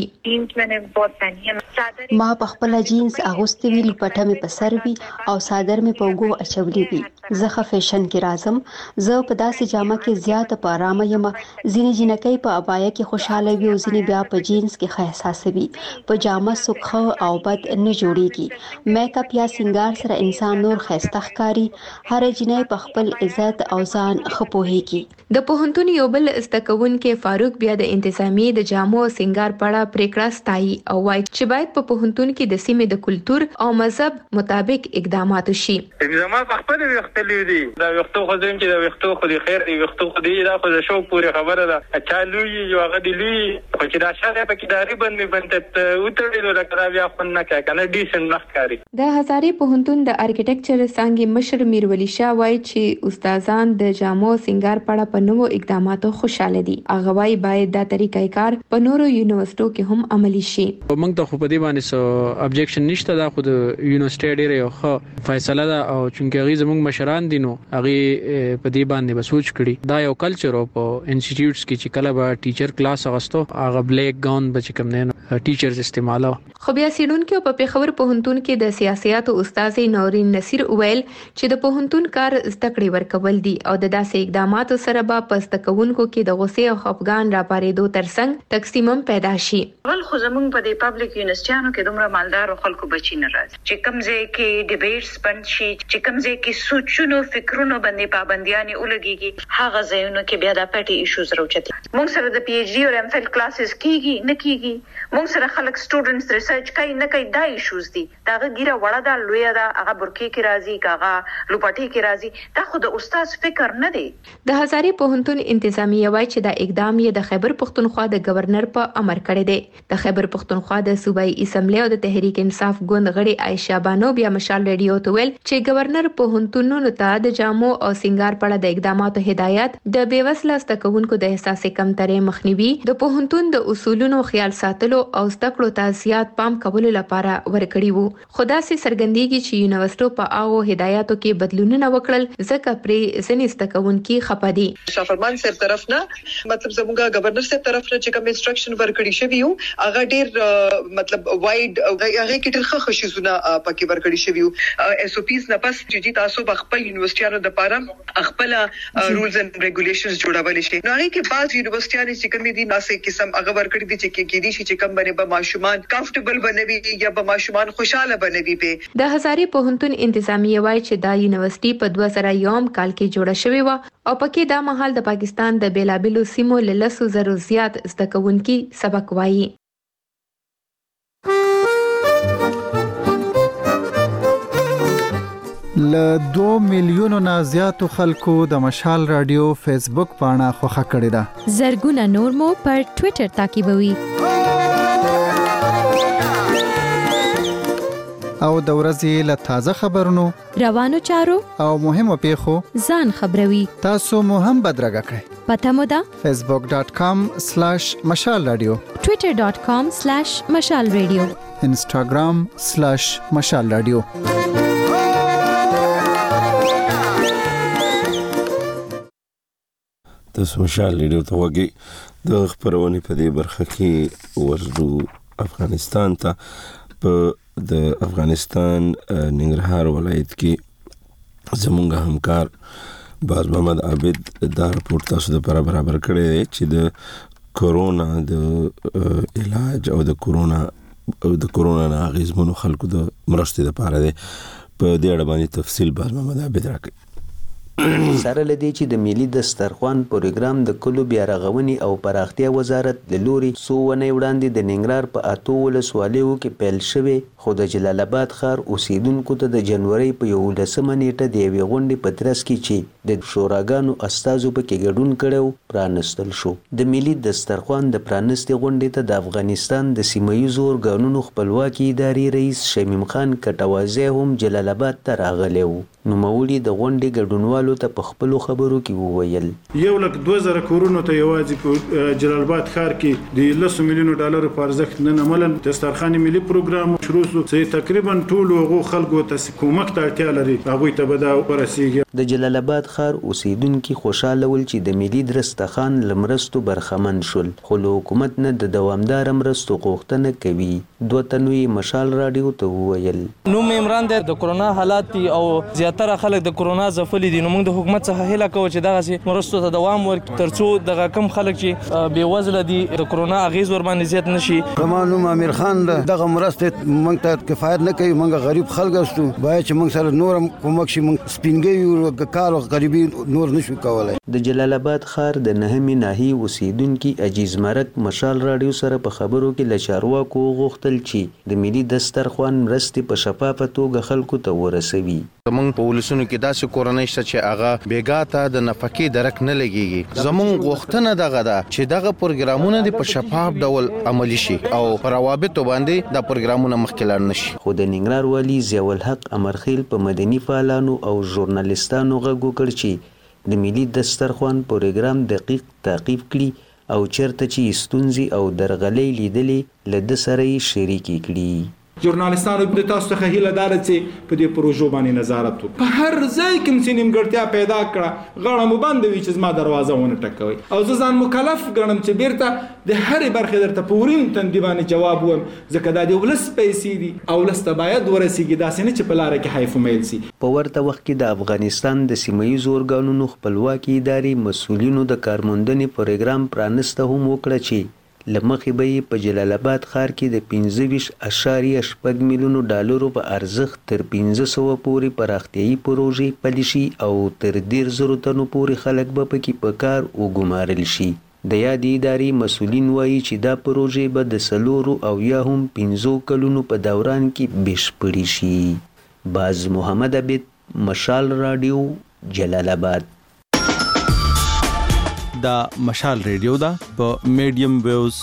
ما په خپل جینز اغوستي وی، لپټه مې په سر وی او صادر مې په وګو اچولې وی. زه فیشن کې راځم، زه په داسې جامه کې زیات په آرامه یم. ځینې جنکۍ په ابایا کې خوشاله وي او ځینې بیا په جینز کې ښه احساس وي. په جامه سوکخه او بد نه جوړیږي. میک اپ یا سنگار سره انسان نور ښایسته ښکاري. هر جنۍ په خپل عزت او ځان ښه پوهیږي. د پوهنتون یو بل استکونکو فاروق بیا د انتظامی د جامو او سنگار پړه پریکړه ستایي او وايي چې باید په پوهنتون کې د سیمې د کلچر او مذهب مطابق اقدامات وشي. اقدامات خپل وختلې دي دا وختو خو زم چې دا وختو خو دي خیر دی وختو خو دی دا خو د شو پوری خبره ده چالو یو هغه دی لوی خو چې دا شاده پکې داري باندې بنت وتړلو راکړه بیا خو نه کنه ډیسنت نخکاری. د هزاري پوهنتون د ارکیټیکچر څنګه مشر میرولی شاه وایي چې استادان د جامو سنگار پړه په نوو اقداماتو خوشاله دي. هغه وايي باید دا طریقې کار په نورو یونیورسيټو کې هم عملی شي. موږ ته خو په دې باندې سو ابجیکشن نشته، دا خو د یونیورسيټي ډیره یو ښه فیصله ده او چونکه غي زموږ مشران دي نو هغه په دې باندې بسوچ کړي. دا یو کلچر او په انسټیټیوټس کې چې کله به ټیچر کلاس اغستو هغه بلیک گاون به کوم نه ټیچرز استعمالو. خو بیا سیډونکو په پیښور پوهنتون کې د سیاست او استاد نورین نصیر ویل چې د پوهنتون کار زده ورکول دي او د داسې اقداماتو سره به پستکونکو کې د غصې او خفګان راپارېدو ترڅنګ تقسیمم پیدا شي. ول خو زمونږ په دې پبلک یونیورسيټانو کې دومره مالدار خلکو بچی نه راځي چې کمزې کې ډیبیټس بند شي، چې کمزې کې سوچونو فکرونو باندې پابندیاں ولګيږي. هغه ځایونو کې بیا د پټي ایشوز راوچتي. موږ سره د پی ایچ ډي او ایم فل کلاسز کیږي نه کیږي، موږ سره خلک سټوډنټس ریسرچ کوي نه کوي. دا ایشوز دي، دا غیره وړه دا لوی دا هغه برکی کې راځي کاغه لوپټي کې راځي. دا خو د استاد فکر نه دی. د هزاري پوهنتون انتظامیه وایي چې دا اقدام یې د خیبر پختونخوا د گورنر په امر کړی دی. د خیبر پختونخوا د صوبایي اسمبلی او د تحریک انصاف ګوند غړي عائشہ بانو بیا مشال ریډیو ته ویل چې گورنر پوهنتونونو ته د جامو او سنگار پړه د اقداماتو هدایت د بیوسله ستکونکو د احساس کمترې مخنیوي، د پوهنتون پوهنتون د اصولونو خیال ساتلو او زده کړو ته زیات پام کولو لپاره ورکړی وو. خو داسې څرګندېږي چې یونیورسيټو په هغو هدایاتو کې بدلونونه وکړل ځکه پرې ځینې زده کوونکي خفه دي. شافرمان صاحب طرف نه مطلب زموږ گورنر صاحب طرف نه چې کوم انسټرکشن ورکړی شوی یو هغه ډیر مطلب وایډ هغه کې ډیر ښه شیزونه پکې ورکړی شوی یو. اس او پیز نه پس چې تاسو خپل یونیورسيټانو د لپاره خپل رولز اند ریګولیشنز جوړول شي. نو هغه کې بعض یونیورسيټانو چې کوم دي ناسې قسم هغه ورکړي دي چې کې دي چې کوم باندې به ماشومان کمفورټبل بنوي یا به ماشومان خوشاله بنوي. به د هزارې پوهنتون انتظامیه وایي چې دا یونیورسيټي په 2001 کال کې جوړه شوې و او پکې دا مهال د پاکستان د بیلابیلو سیمو له 100,000 زیات زده کوونکي سبق وایي. ل 2 میلیونو نه زیاتو خلکو د مشال رادیو فیسبوک پاڼه خوښه کړې ده. زرګونه نور مو پر ټوئیټر تعقیبوي. او د ورځې له تازه خبرونو روانو چارو او مهمو پیښو ځان خبروي. تاسو مو هم بدرګه کړئ. پته مو ده facebook.com/مشال رادیو، twitter.com/مشال رادیو، instagram/مشال رادیو. تاسو مشال رادیو ته وګورئ. د خبرونه په دې برخه کې ورزو افغانستان ته په د افغانستان ننګرهار ولایت کې زمونږ همکار باز محمد عابد دا راپورټ تاسو د برابر کړی دی چې د کورونا د علاج او د کورونا نه اغیزمنو خلکو د مرستې لپاره دی. په دې اړه باندې تفصیل باز محمد عابد راکړي. سره لدی چې د ملي دسترخوان پروګرام د کلو بیا رغونی او پراختیا وزارت د لوري سوونه وړاندې د ننګرهار په اتو ولسوالیو کې پیل شوی، خو د جلال آباد ښار اوسیدونکو ته د جنوري په 11 نیټه د یوې غونډې په ترڅ کې چې د شوراګانو استازو پکې ګډون کړو پرانستل شو. د ملي دسترخوان د پرانستې غونډې ته د افغانستان د سیمه‌ییزو ارګانونو خپلواکي ادارې رئیس شمیم خان کټوازی هم جلال آباد ته راغلی و. نوموړي د غونډې ګډونوالو ته په خپلو خبرو کې وویل 1,02,000 کورونو ته یوازې په جلال آباد ښار کې د 10 میلیونو ډالرو په ارزښت نن عملاً دسترخوان ملي پروګرام شروع شو چې تقریبا ټول هغو خلکو ته کومک ته اړتیا لري هغوی ته به دا ورسیږي. د جلال آباد ښار اوسیدونکي خوشاله ول چې د ملي دسترخوان لمرستو برخمن شول، خو له حکومت نه د دوامدار مرستو غوښتنه کوي. دوه تنوي مشال رادیو ته وویل نوم عمران دی. د کرونا حالات او زیاتره خلک د کرونا ځپلي دي، نو موږ د حکومت څخه هیله کوو چې دغسې مرستو ته دوام ورکړي ترڅو دغه کم خلک چې بېوزله دي د کرونا اغېز ورباندې زیات نه شي. زما نوم امیر خان دی. دغه مرستې موږ ته کفایت نه کوي، موږ غریب خلک یو، باید چې موږ سره نور هم کومک شي. موږ سپینګي یو، کار او غریبي نور نشو کولای. د جلال آباد ښار د نهمې ناحیې اوسیدونکي عجیز مرک مشال رادیو سره په خبرو کې له چارواکو وغوښتل چې د ملي دسترخوان مرستې په شفافه توګه خلکو ته ورسوي. زمونږ په ولسونو کې داسې کورنۍ شته چې هغه بیګا ته د نفقې درک نه لګیږي. زمونږ غوښتنه دغه ده چې دغه پروګرامونه د په شفاف ډول عملي شي او پر روابطو باندې د پروګرامونه مخکې لاړ نشي. خو د ننګرهار والي ضیاء الحق امرخیل په مدني فعالانو او ژورنالیستانو غږ وکړ چې د ملي دسترخوان پروګرام دقیق تعقیب کړي او چیرته چې ستونزې او درغلۍ لیدلې له ده سره یې شریکې کړي. ژورنالیستانو د تاسو څخه هیله داره چې په دې پروژو باندې نظارت وکړي. په هر ځای کې چې نیمګړتیا پیدا کړه غاړه مو بنده وي چې زما دروازه ونه ټکوي، او زه ځان مکلف ګڼم چې بیرته د هرې برخې درته په ورین تندي باندې جواب ووایم، ځکه دا د ولس پیسې دي او ولس ته باید ورسیږي، داسې نه چې په لاره کې حیف ومیل سي. په ورته وخت کې د افغانستان د سیمه‌ییزو ارګانونو خپلواکي ادارې مسؤلینو د کارموندنې پروګرام پرانسته هم وکړه چې لمخې به یې په جلال آباد ښار کې د 25.8 میلیونو ډالرو په ارزښت تر 1500 پورې پراختیایي پروژې پلي شي او تر 1,000 تنو پورې خلک به پکې په کار وګمارل شي. د یادې ادارې مسؤلین وایي چې دا پروژې به د 4 او یا هم 5 کلونو په دوران کې بشپړې شي. باز محمد عابد، مشال رادیو، جلال آباد. دا مشال ریډیو دا په میډیم ویوز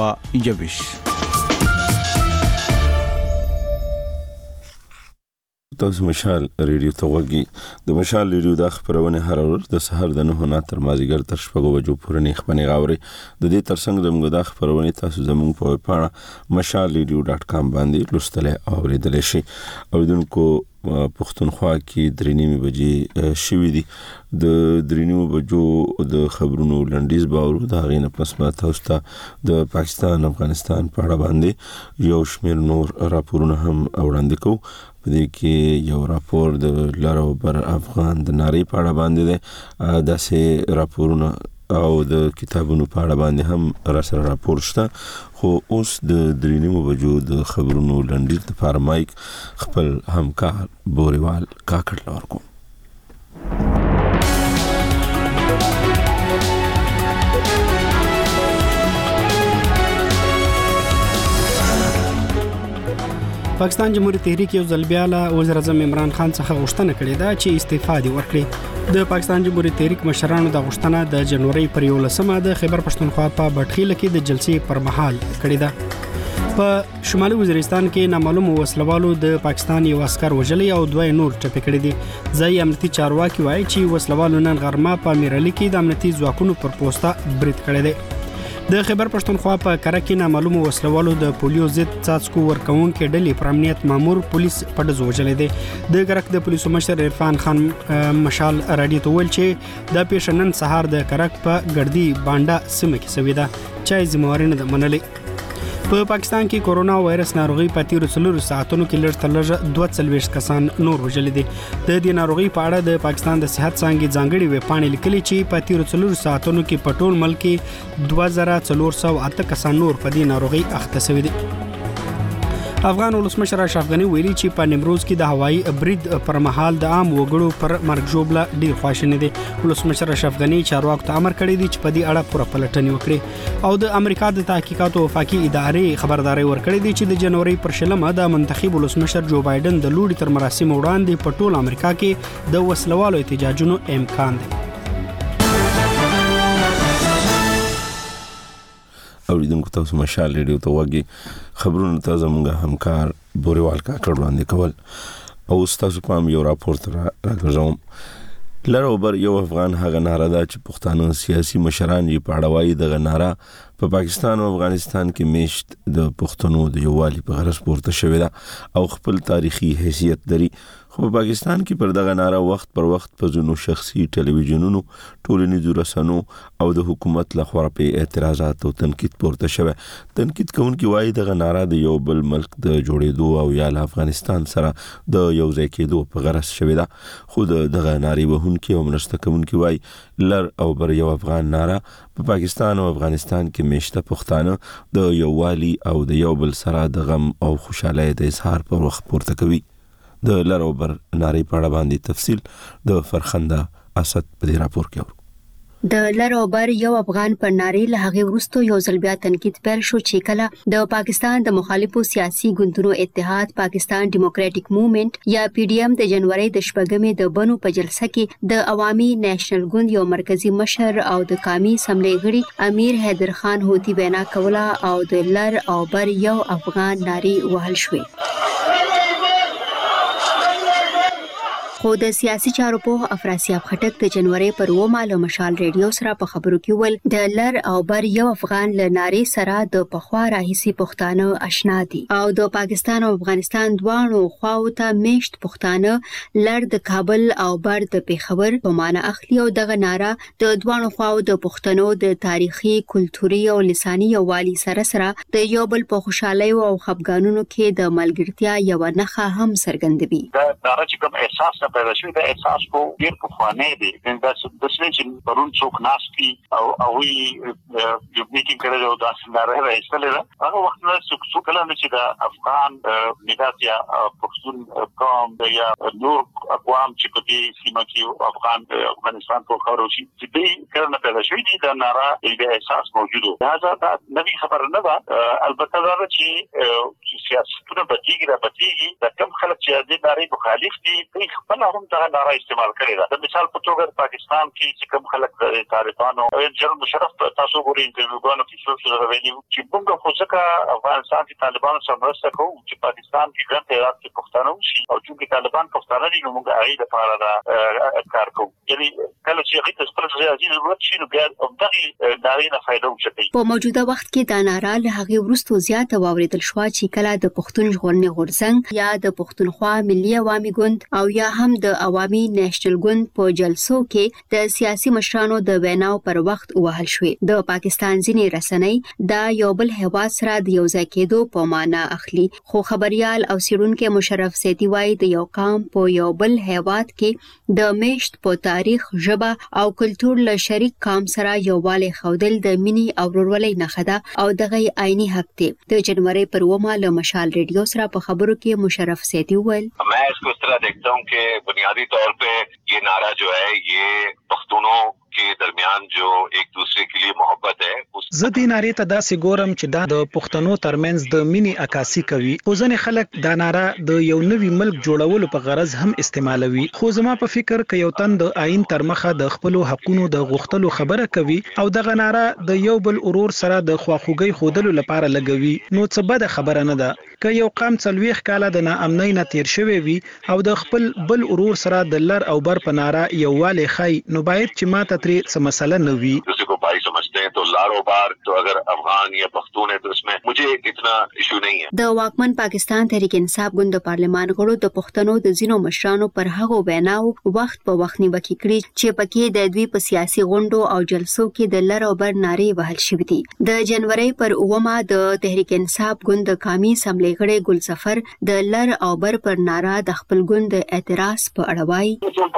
621. تاسو مشال ریډیو ته وګورئ د مشال ریډیو د خبرونه هر ورځ د سحر د 9 نه تر مازیګر تر 6 بجو پورې نه خبرونه غاوري د دې ترڅنګ د موږ د خبرونه تاسو زموږ په پاڼه mashalradio.com باندې لوستلای او ریډل شي او دونکو پښتونخوا کې 3:30 بجې شوې دي د 3:30 بجو د خبرونو لنډیز باور د غینه پس ما تاسو ته د پاکستان افغانستان په اړه باندې یو شمېر نور راپورونه هم وړاندې کوو په دې کې یو راپور د لارو بر افغان د ناری په اړه باندې ده داسې راپورونه او د کتابونو په اړه باندې هم را سره راپور شته خو اوس د 3:30 بجو د خبرونو لنډیز لپاره مایک خپل همکار بوریوال کاکړ لور کو پاکستان جمهوریت تحریک یو ځل بیا له وزیر اعظم عمران خان څخه غوښتنه کړې ده چې استعفا دي ورکړي د پاکستان جمهوریت تحریک مشرانو د غوښتنه د جنوري پر 11مه د خیبر پښتونخوا په بټخیل کې د جلسې پر مهال کړې ده په شمالي وزیرستان کې نامعلوم وسلوالو د پاکستان یو عسكر وژلي او دوه نور ټپي کړي دي ځای امنیتي چارواکي وایي چې وسلوالو نن غرمه په میرالي کې د امنیتي ځواکونو پر پوسټه برید کړی دی د خیبر پښتونخوا په کره کې نامعلوم وسلوالو د پولیو ضد څاڅکو ورکوونکو ډلې پر امنیت مامور پولیس په دزو وجلې دي د کرک د پولیسو مشر عرفان خان مشال رادیو ته ویل چې د پیښنن سهار د کرک په ګردی بانډا سیمه کې سوي ده چې ځمواري نه منلې په پاکستان کې کورونا وایرس ناروغي په 13 ساعتونو کې لږ تر لږه 22 کسان نور وژل دي د دې ناروغي په اړه د پاکستان د صحت څنګه ځانګړي ویبپاڼې لیکلي چې په 13 ساعتونو کې په ټول ملک کې 2408 کسان نور په دې ناروغي اخته شوي دي افغان ولسمشر اشرف غنی ویلي چې په نیمروز کې د هوایي برید پر مهال د عام وګړو پر مرګ ژوبله ډیر خواشینی دي ولسمشر اشرف غنی چارواکو ته امر کړی دی چې په دې اړه پوره پلټنې وکړي او د امریکا د تحقیقاتو وفاقي ادارې خبرداري ورکړې دي چې د جنوري پر 16مه د منتخب ولسمشر جو بایدن د لوړي تر مراسم وړاندې په ټول امریکا کې د وسلوالو احتجاجونو امکان دی اوریدونکو تاسو مشال ریډیو ته وګورئ خبرونه تاسو موږ همکار بوریوال کاکړ وړاندې کول او تاسو په یو راپورټ راغوم لارو بر یو افغان هغه ناره ده چې پښتانه سیاسي مشران یې په اړه وایي د ناره په پاکستان او افغانستان کې میشت د پښتنو د یووالي په غرض پورته شوې ده او خپل تاریخي حیثیت لري خو په پاکستان کې پر دغه ناره وخت پر وخت په ځینو شخصي ټلویزیونونو ټولنیزو رسنیو او د حکومت لخوا په اعتراضات او تنقید پورته شوه تنقید کوونکي وایي دغه ناره د یو بل ملک د جوړېدو او یا افغانستان سره د یو ځای کېدو په غرض شوې ده خو دغه ناری وهونکي او مرسته کوونکي وایي لر او بر یو افغان ناره په پاکستان او افغانستان کې میشته پښتانه د یووالي او د یو بل سره د غم او خوشحالۍ د اظهار پر وخت پورته کوي د لارو بر ناری په اړه باندې تفصیل د فرخنده اسد په دې راپور کې ورو د لروبر یو افغان پر ناری له هغه وروسته یو ځل بیا تنقید پیل شو چې کله د پاکستان د مخالفو سیاسي ګوندونو اتحاد پاکستان ډیموکراټک موومېنټ یا پی ډی ایم د جنوري د شپږمې د بنو په جلسه کې د عوامي نېشنل ګوند یو مرکزی مشر او د قومي اسمبلی غړي امیر حیدر خان هوتی وینا کوله او د لر او بر یو افغان ناری وهل شوې خو د سیاسي چارو په افراسیاب خټک د جنوري پر 9 له مشال ریډیو سره په خبرو کې ول د لر او بر یو افغان له ناری سره د پخوا راهیسي پښتانه آشنا دي او د پاکستان او افغانستان دوانو خواو ته میشت پښتانه لر د کابل او بر د پیښور په معنا اخلي او دغه ناره د دوانو خواو د پښتنو د تاریخي کلتوري او لساني یووالي سره د یو بل په خوشحالي او خپګانونو کې د ملګرتیا یو نښه هم څرګندوي دا چې کوم احساس پیدا شوی د احساس کو ډیر په خوانه دي دا چې پرون څوک ناشتي او وی یو میټینګ کړو دا څنګه راځي هغه وخت نه څوک کله چې د افغان ملت یا پښتون قوم یا نور اقوام چې په دې سیمه کې افغانستان په خاورو چې دې کړنه پیدا شوی دي دا ناره د احساس موجوده دا نوې خبره نه ده البته دا چې سیاستونه بدیږي د کوم خلک چې د ناری مخالف دي خپل ټول هم دا ناره استعمال کړی دا. د مثال په توګه پاکستان کې چې کوم خلک د طالبانو جنرال مشرف تاسو ګورئ انټرویوګانو کې څه ویلي چې موږ خو ځکه افغانستان کې طالبانو سره مرسته کوو چې پاکستان کې ګڼ تعداد کې پښتانه وشي او چې طالبان پښتانه دي نو موږ هغه لپاره دا کار کوو. یعنی کله چې هغه د خپل ځای ضرورت شي نو بیا دغه داري نه فائدہ وشي. په موجوده وخت کې دا ناره له هغه وروسته زیاته واوریدل شو چې کله د پښتون ژغورنې غورځنګ یا د پښتونخوا ملي عوامي ګوند او یا هم د عوامي نېشنل ګوند په جلسو کې د سیاسي مشرانو د ویناو پر وخت وهل شوې. د پاکستان ځینې رسنۍ دا یو بل هیواد سره د یو ځای کېدو په معنا اخلي، خو خبريال او سیرونکو مشرف سیتی وایي د یو قام په یو بل هیواد کې د میشت په تاریخ، ژبه او کلچر له شریک قام سره یووالی خودل د مینی او ورورولۍ نښه ده او دغه عیني حق دی. د جنوري پر 9 له مشال ریډیو سره په خبرو کې مشرف سیتی وویل मैं इसको इस तरह देखता हूं कि बुनियादी तौर पे ये नारा जो है ये पख्तूनों के दरमियान जो एक दूसरे के लिए मोहब्बत है زه د نارې ته داسې ګورم چې دا د پښتنو ترمنځ د مینی عکاسي کوي. خو ځنې خلک دا ناره د یو نوي ملک جوړولو په غرض هم استعمالوي. خو زما په فکر کې یو تن د آئین تر مخه د خپل حقوقو د غوښتلو خبره کوي او دغه ناره د یو بل اورور سره د خواخوږي خودلو لپاره لګوي نو څه بده خبره نه ده. که یو قام 40 کاله د ناامنۍ نه تیر شوی وي او د خپل بل اورور سره د لر او بر په ناره یووالی خای نو باید چې ماته ترې څه مسله نه وي. समझते हैं तो लारो बार तो अगर अफगान या पख्तून है तो इसमें मुझे इतना इशू नहीं है. د واکمن پاکستان تحریک انصاف ګوند پارلمان غړو د پښتنو د زینو مشرانو پر هغه ویناو وخت په وخت نیوکه کړې چې پکې د دوی په سیاسي غونډو او جلسو کې د لر او بر نارې وهل شوې دي. د جنوري پر 9 د تحریک انصاف ګوند قومي اسمبلی غړي ګل سفر د لر او بر پر ناره د خپل ګوند اعتراض په اړه وایي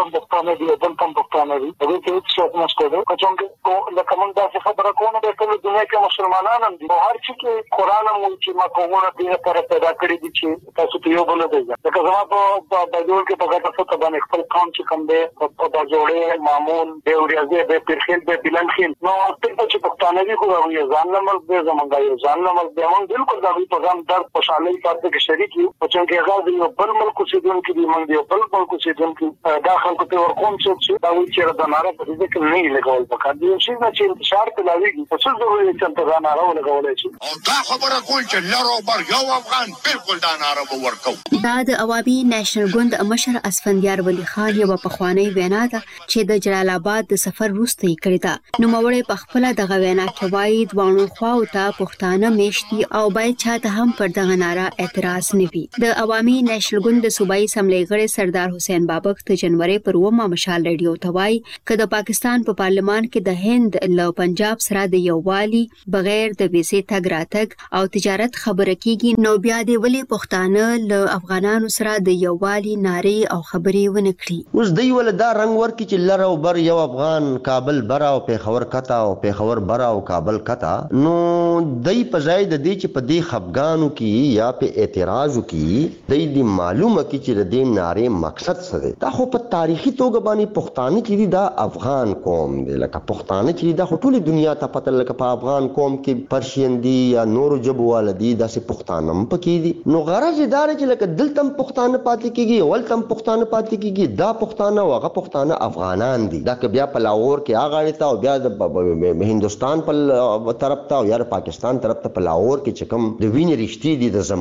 دا خبره کومه د ټول دنیا کې مسلمانانو دي او هر څه کې قران مو چې ما کومه دې پر پیدا کړی دي چې تاسو ته یو بل دی دا زما په بجوړ کې په ګټه څه باندې خپل قوم چې کوم دی په بجوړې معمول به ورځي به پرخیل به بلنخیل نو ته چې پښتانه دي خو یو ځان نمبر به زمونږ یو ځان نمبر به موږ بالکل دا په ځان در خوشاله پاتې کې شریک یو چې هغه د یو بل ملک اوسیدون کې دی موږ یو بل ملک اوسیدون کې داخل کوته ورقوم چې دا وی چې د ناره په دې کې نه لګول پکار دی چې انتشار تلاویږي په څه ضروري چې ته دا ناره ولګولای شي او دا خبره کول چې لرو بر یو افغان بالکل دا ناره ورکو. دا د عوامي نېشنل ګوند مشر اسفندیار ولی خان یو پخوانی وینا ده چې د جلال آباد د سفر وروسته یې کړی ده. نو مورې په خپل دغه وینا کې وایي دوانو خواو ته پښتانه میشتي او باید چاته هم پر دغه ناره اعتراض نه وي. د عوامي نېشنل ګوند د صوبایي اسمبلی غړي سردار حسین بابک د جنوري پر 9 مشال ریډیو ته وایي چې د پاکستان په پارلمان کې د هند له پنجاب سره د یووالي بغیر د ویزې تګ راتګ او تجارت خبره کیږي نو بیا د ولی پښتانه له افغانانو سره د یووالي نارې او خبرې ونه کړي. اوس دی ول دا رنگ ورکی چې لر او بر یو افغان کابل برا او پیښور کتا او پیښور برا او کابل کتا نو دای په ځای د دې چې په دې خفګانو کې یا په اعتراض کې د معلومه کې چې د دې نارې مقصد څه دی. دا خو په تاریخي توګه باندې پښتانه چې دا افغان قوم دی لکه پښتانه چې دا ټول دنیا ته پته لکه په افغان قوم کې پرشین دي یا نور جبو والدي داسې پښتانه پکې دي نو غرض دار چې لکه دلتم پښتانه پاتې کیږي ولتم پښتانه پاتې کیږي دا پښتانه او هغه پښتانه افغانان دي. دا که بیا په لاهور کې هغه تا او بیا د هندستان په طرف ته او یا پاکستان طرف ته په لاهور کې چې کوم د وینې رښتې دي د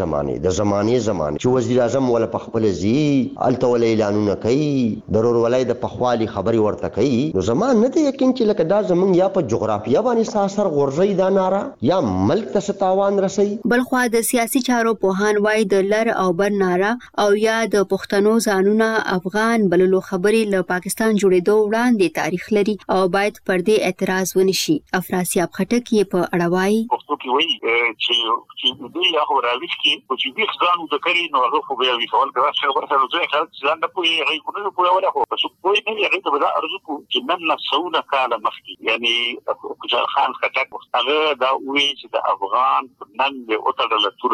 زمانه چې وزیر اعظم ولا په خپل زی الته ول اعلانونه کوي ضرور ولای د پخوالي خبري ورته کوي نو زمان نه دی یقین چې لکه دا زمون یا په جغرافیه باندې اثر غورځي دا ناره یا ملک ته تاوان رسي. بلخوا د سیاسي چارو پوهان وای د لر او بر ناره او یا د پښتنو ځانونه افغان بللو خبرې له پاکستان جوړېدو وړاندې تاریخ لري او باید پر دې اعتراض ونشي. افراسیاب خټک یې په اړه وایي پښتو کې وایي چې دوی هغه راوښ کې چې دې ځان د کړي نو هغه خو به وي کول دا څه ورته ځای خلک ځان د پوي هغه کو نه پوي ولا خو څه پوي نه هغه ته دا ارزو چې نن نه سونه کاله مخکې یعنی خان خټک هغه دا وی چې د افغان نن به اوتړل توره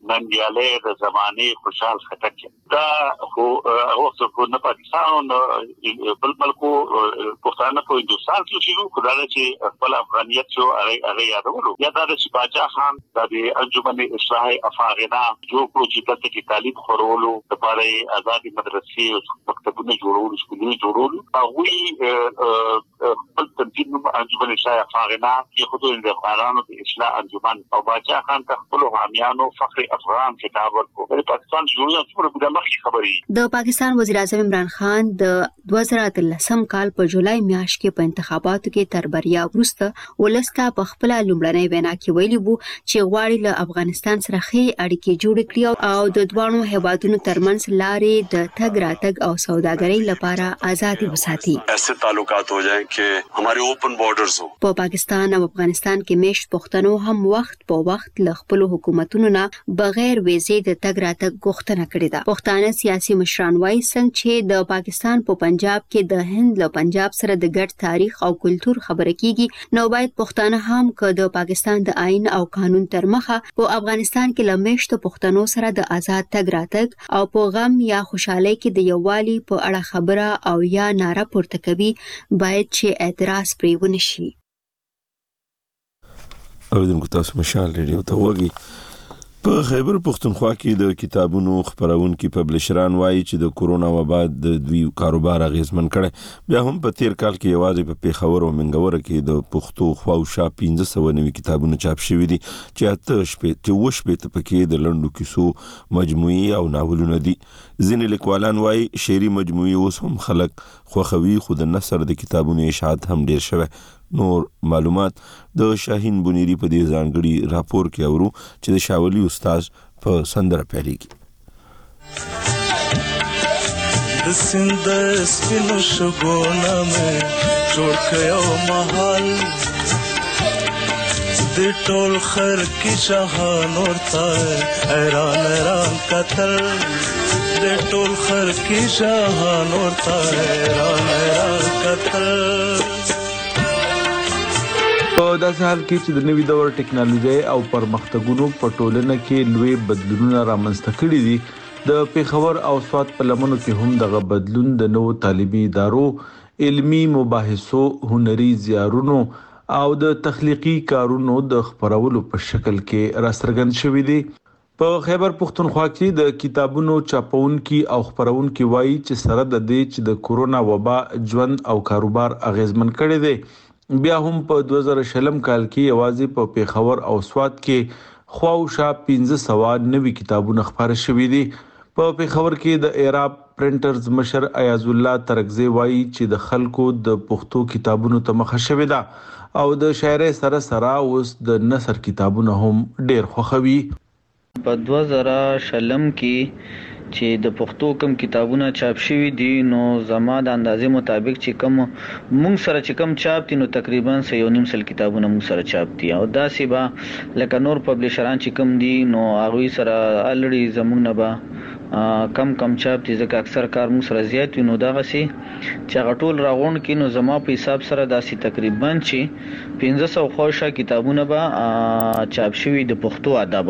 ننګیاله د زمانه خوشحال خټک دا خو اوسه کو نه پاکستان او بل کو پښتانه په هندستان کې شروع کړل چې خپل افغانیت شو هغه یادولو یا دا چې باچا خان د انجمن اصلاح افاغنا جو پروژې ته تعلیم خورولو لپاره آزادي مدرسې او مکتبونه جوړول سکولونه جوړول او خپل تنظیم انجمن اصلاح افاغنا کې خودو د افغانانو د اصلاح انجمن او باچا خان خپل حامیانو فخر افغان کتاب ورکړ پاکستان جوړه څومره د مخ خبري د پاکستان وزیر اعظم عمران خان د 2013 کال په جولای میاشت کې په انتخاباتو کې تر بریا وروسته ولسته په خپل لومړنۍ وینا کې ویلي وو چې غواړي له افغانستان سره ښې اړیکې جوړ کړي او د دوه هیوادونو ترمنځ لارې د تګ راتګ او سوداګرۍ لپاره آزادي وساتي. ایسے تعلقات ہو جائیں کہ ہمارے اوپن بارڈرز ہو. په پاکستان او افغانستان کې میشت پښتنو هم وخت په وخت له خپل حکومتونو نه بغیر ویزې د تګ راتګ غوښتنه کړې ده. پښتانه سیاسي مشران وایي څنګه چې د پاکستان په پنجاب کې د هند له پنجاب سره د ګډ تاریخ او کلچر خبره کیږي نو باید پښتانه هم که د پاکستان د آئین او قانون تر مخه په افغانستان کې له میشت پښتنو سره د آزاد تګ راتګ او په غم یا خوشحالۍ کې د یووالي په اړه خبره او یا ناره پورته کوي باید چې اعتراض پرې ونشي. اوریدونکو تاسو مشال ریډیو ته وګورئ. په خیبر پختونخوا کې د کتابونو خبرونکي پبلشران وایي چې د کورونا وبا د دوی کاروبار اغیزمن کړي. بیا هم په تیر کال کې یوازې په پیښور او منګور کې د پښتو خواوشا 1590 کتابونه چاپ شوي دي چې وشپېته پکې د لنډو کیسو مجموعي او ناولونه دي. ځینې لیکوالان وایي شعري مجموعي اوس هم خلک خوښوي خو د نثر د کتابونو اشاعت هم ډیر شوی. نور معلومات د شاهین بنيري په دې ځانګړي راپور کې اورو چې د شاولي استاد په سندره پیلېږي. د سند سپینو شګونه مې جوړ کړو محل د ټول خر کې شاهان ورته ایران قتل د ټول خر کې شاهان ورته ایران قتل. په داسې حال کې چې د نوي دور ټکنالوژي او پرمختګونو په ټولنه کې لوی بدلونونه رامنځته کړي دي د پیښور او سوات په لمنو کې هم دغه بدلون د نوو طالبي ادارو علمي مباحثو هنري زیارونو او د تخلیقي کارونو د خبرولو په شکل کې راڅرګند شوی دی. په خیبر پختونخوا کې د کتابونو چاپونکي او خبرونکي وایي چې سره د دې چې د کورونا وبا ژوند او کاروبار اغیزمن کړي دي بیا هم په 2020 کال کې یوازې په پیښور او سوات کې خواوشا 1590 کتابونه خبره شوې دي. په پیښور کې د ایراب پرنټرز مشر ایاز الله ترکزی وایي چې د خلکو د پښتو کتابونو ته مخه شوې ده او د شاعرۍ سره اوس د نثر کتابونه هم ډیر خوښوي. په 2020 کې چې د پښتو کم کتابونه چاپ شوي دي نو زما د اندازې مطابق چې کم مونږ سره چې کم چاپ دي نو تقریبا 1.5 کتابونه مونږ سره چاپ دي او داسې به لکه نور پبلشران چې کم دي نو هغه سره الریډي زمونږ نه به کم چاپ دي ځکه اکثر کار مونږ سره زیات وي نو دغه سي چې غټول راغون کې نو زما په حساب سره داسې تقریبا چې 1500 خوښه کتابونه به چاپ شوي د پښتو ادب.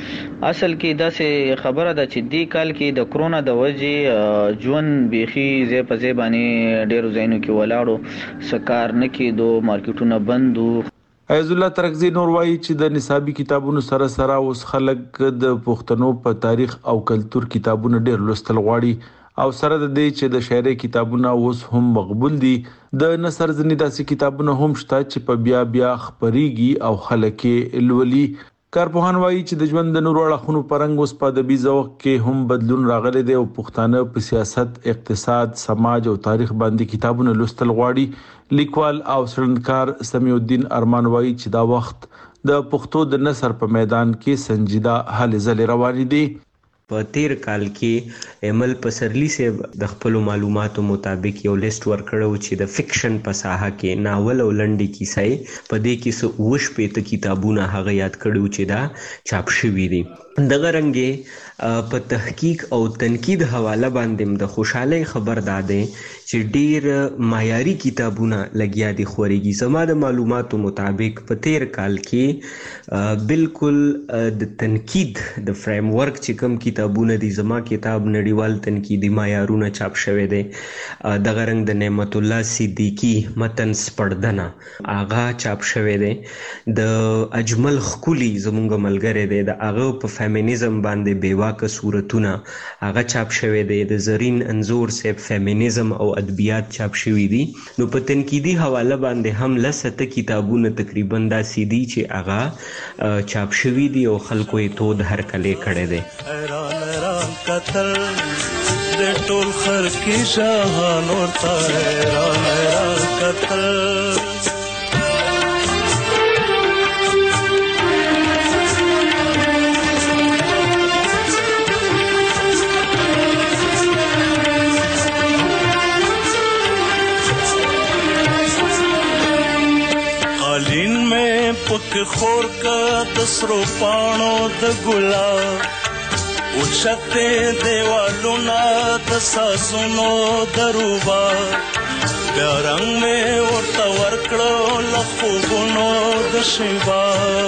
اصل کې داسې خبره ده چې دی کال کې د کرونا د وجې ژوند بيخي زی په زی باندې ډیرو ځایونو کې ولاړو سکار نه کېدو مارکیټونه بندو. ایاز الله ترکزی نور وایي چې د نصابي کتابونو سره اوس خلک د پښتنو په تاریخ او کلچر کتابونه ډیر لوستل غواړي او سره د دې چې د شاعرۍ کتابونه اوس هم مقبول دي د نثر ځینې داسې کتابونه هم شته چې په بیا خبريږي او خلک یې لولي. کارپوهان وایي چې د ژوند د نورو اړخونو پرنګ اوس په ادبي ذوق کې هم بدلون راغلی دی او پښتانه په سیاست، اقتصاد، سماج او تاریخ باندې کتابونه لوستل غواړي. لیکوال او څېړنکار سمیع الدین ارمان وایي چې دا وخت د پښتو د نثر په میدان کې سنجیده هلې ځلې روانې دي. په تیر کال کې ایمل پسرلی سے د خپل معلوماتو مطابق یو لیست ورکړو چې د فکشن په ساحه کې ناول او لنډي کیسې په دې کې 20 کتابونه هغه یاد کړو چې دا چاپ شوي دي. دغه رنګه په تحقیق او تنقید حواله باندې د خوشحالي خبر داده چې ډیر معیاري کتابونه لګیا دي خوريږي. زما د معلوماتو مطابق په 13 کال کې بالکل د تنقید د فریم ورک چې کوم کتابونه دي، زما کتاب نړیوال تنقیدي معیارونه چاپ شوی دی، د غرنګ د نعمت الله صدیقی متن سپړدنه آغا چاپ شوی دی، د اجمل خکولی زمونږ ملګری دی د هغه په فیمینیزم باندې بیواکه صورتونه هغه چاپ شوی دی، د زرین انزور صاحب فیمینیزم او ادبیات چاپ شوی دي. نو په تنقیدي حواله باندې هم لسته کتابونه تقریبا داسې دي چې هغه چاپ شوی دي او خلکو یې تود هرکلی کړی دی. قتل د ټول خر کې شاهان ورته حیران قتل. قالین میں پک خور کا دسرو پانو د ګلاب اوچته دیوالونا د ساسونو دروبا بیا رنگ میں ورته ورکړو لخوګونو د شیبا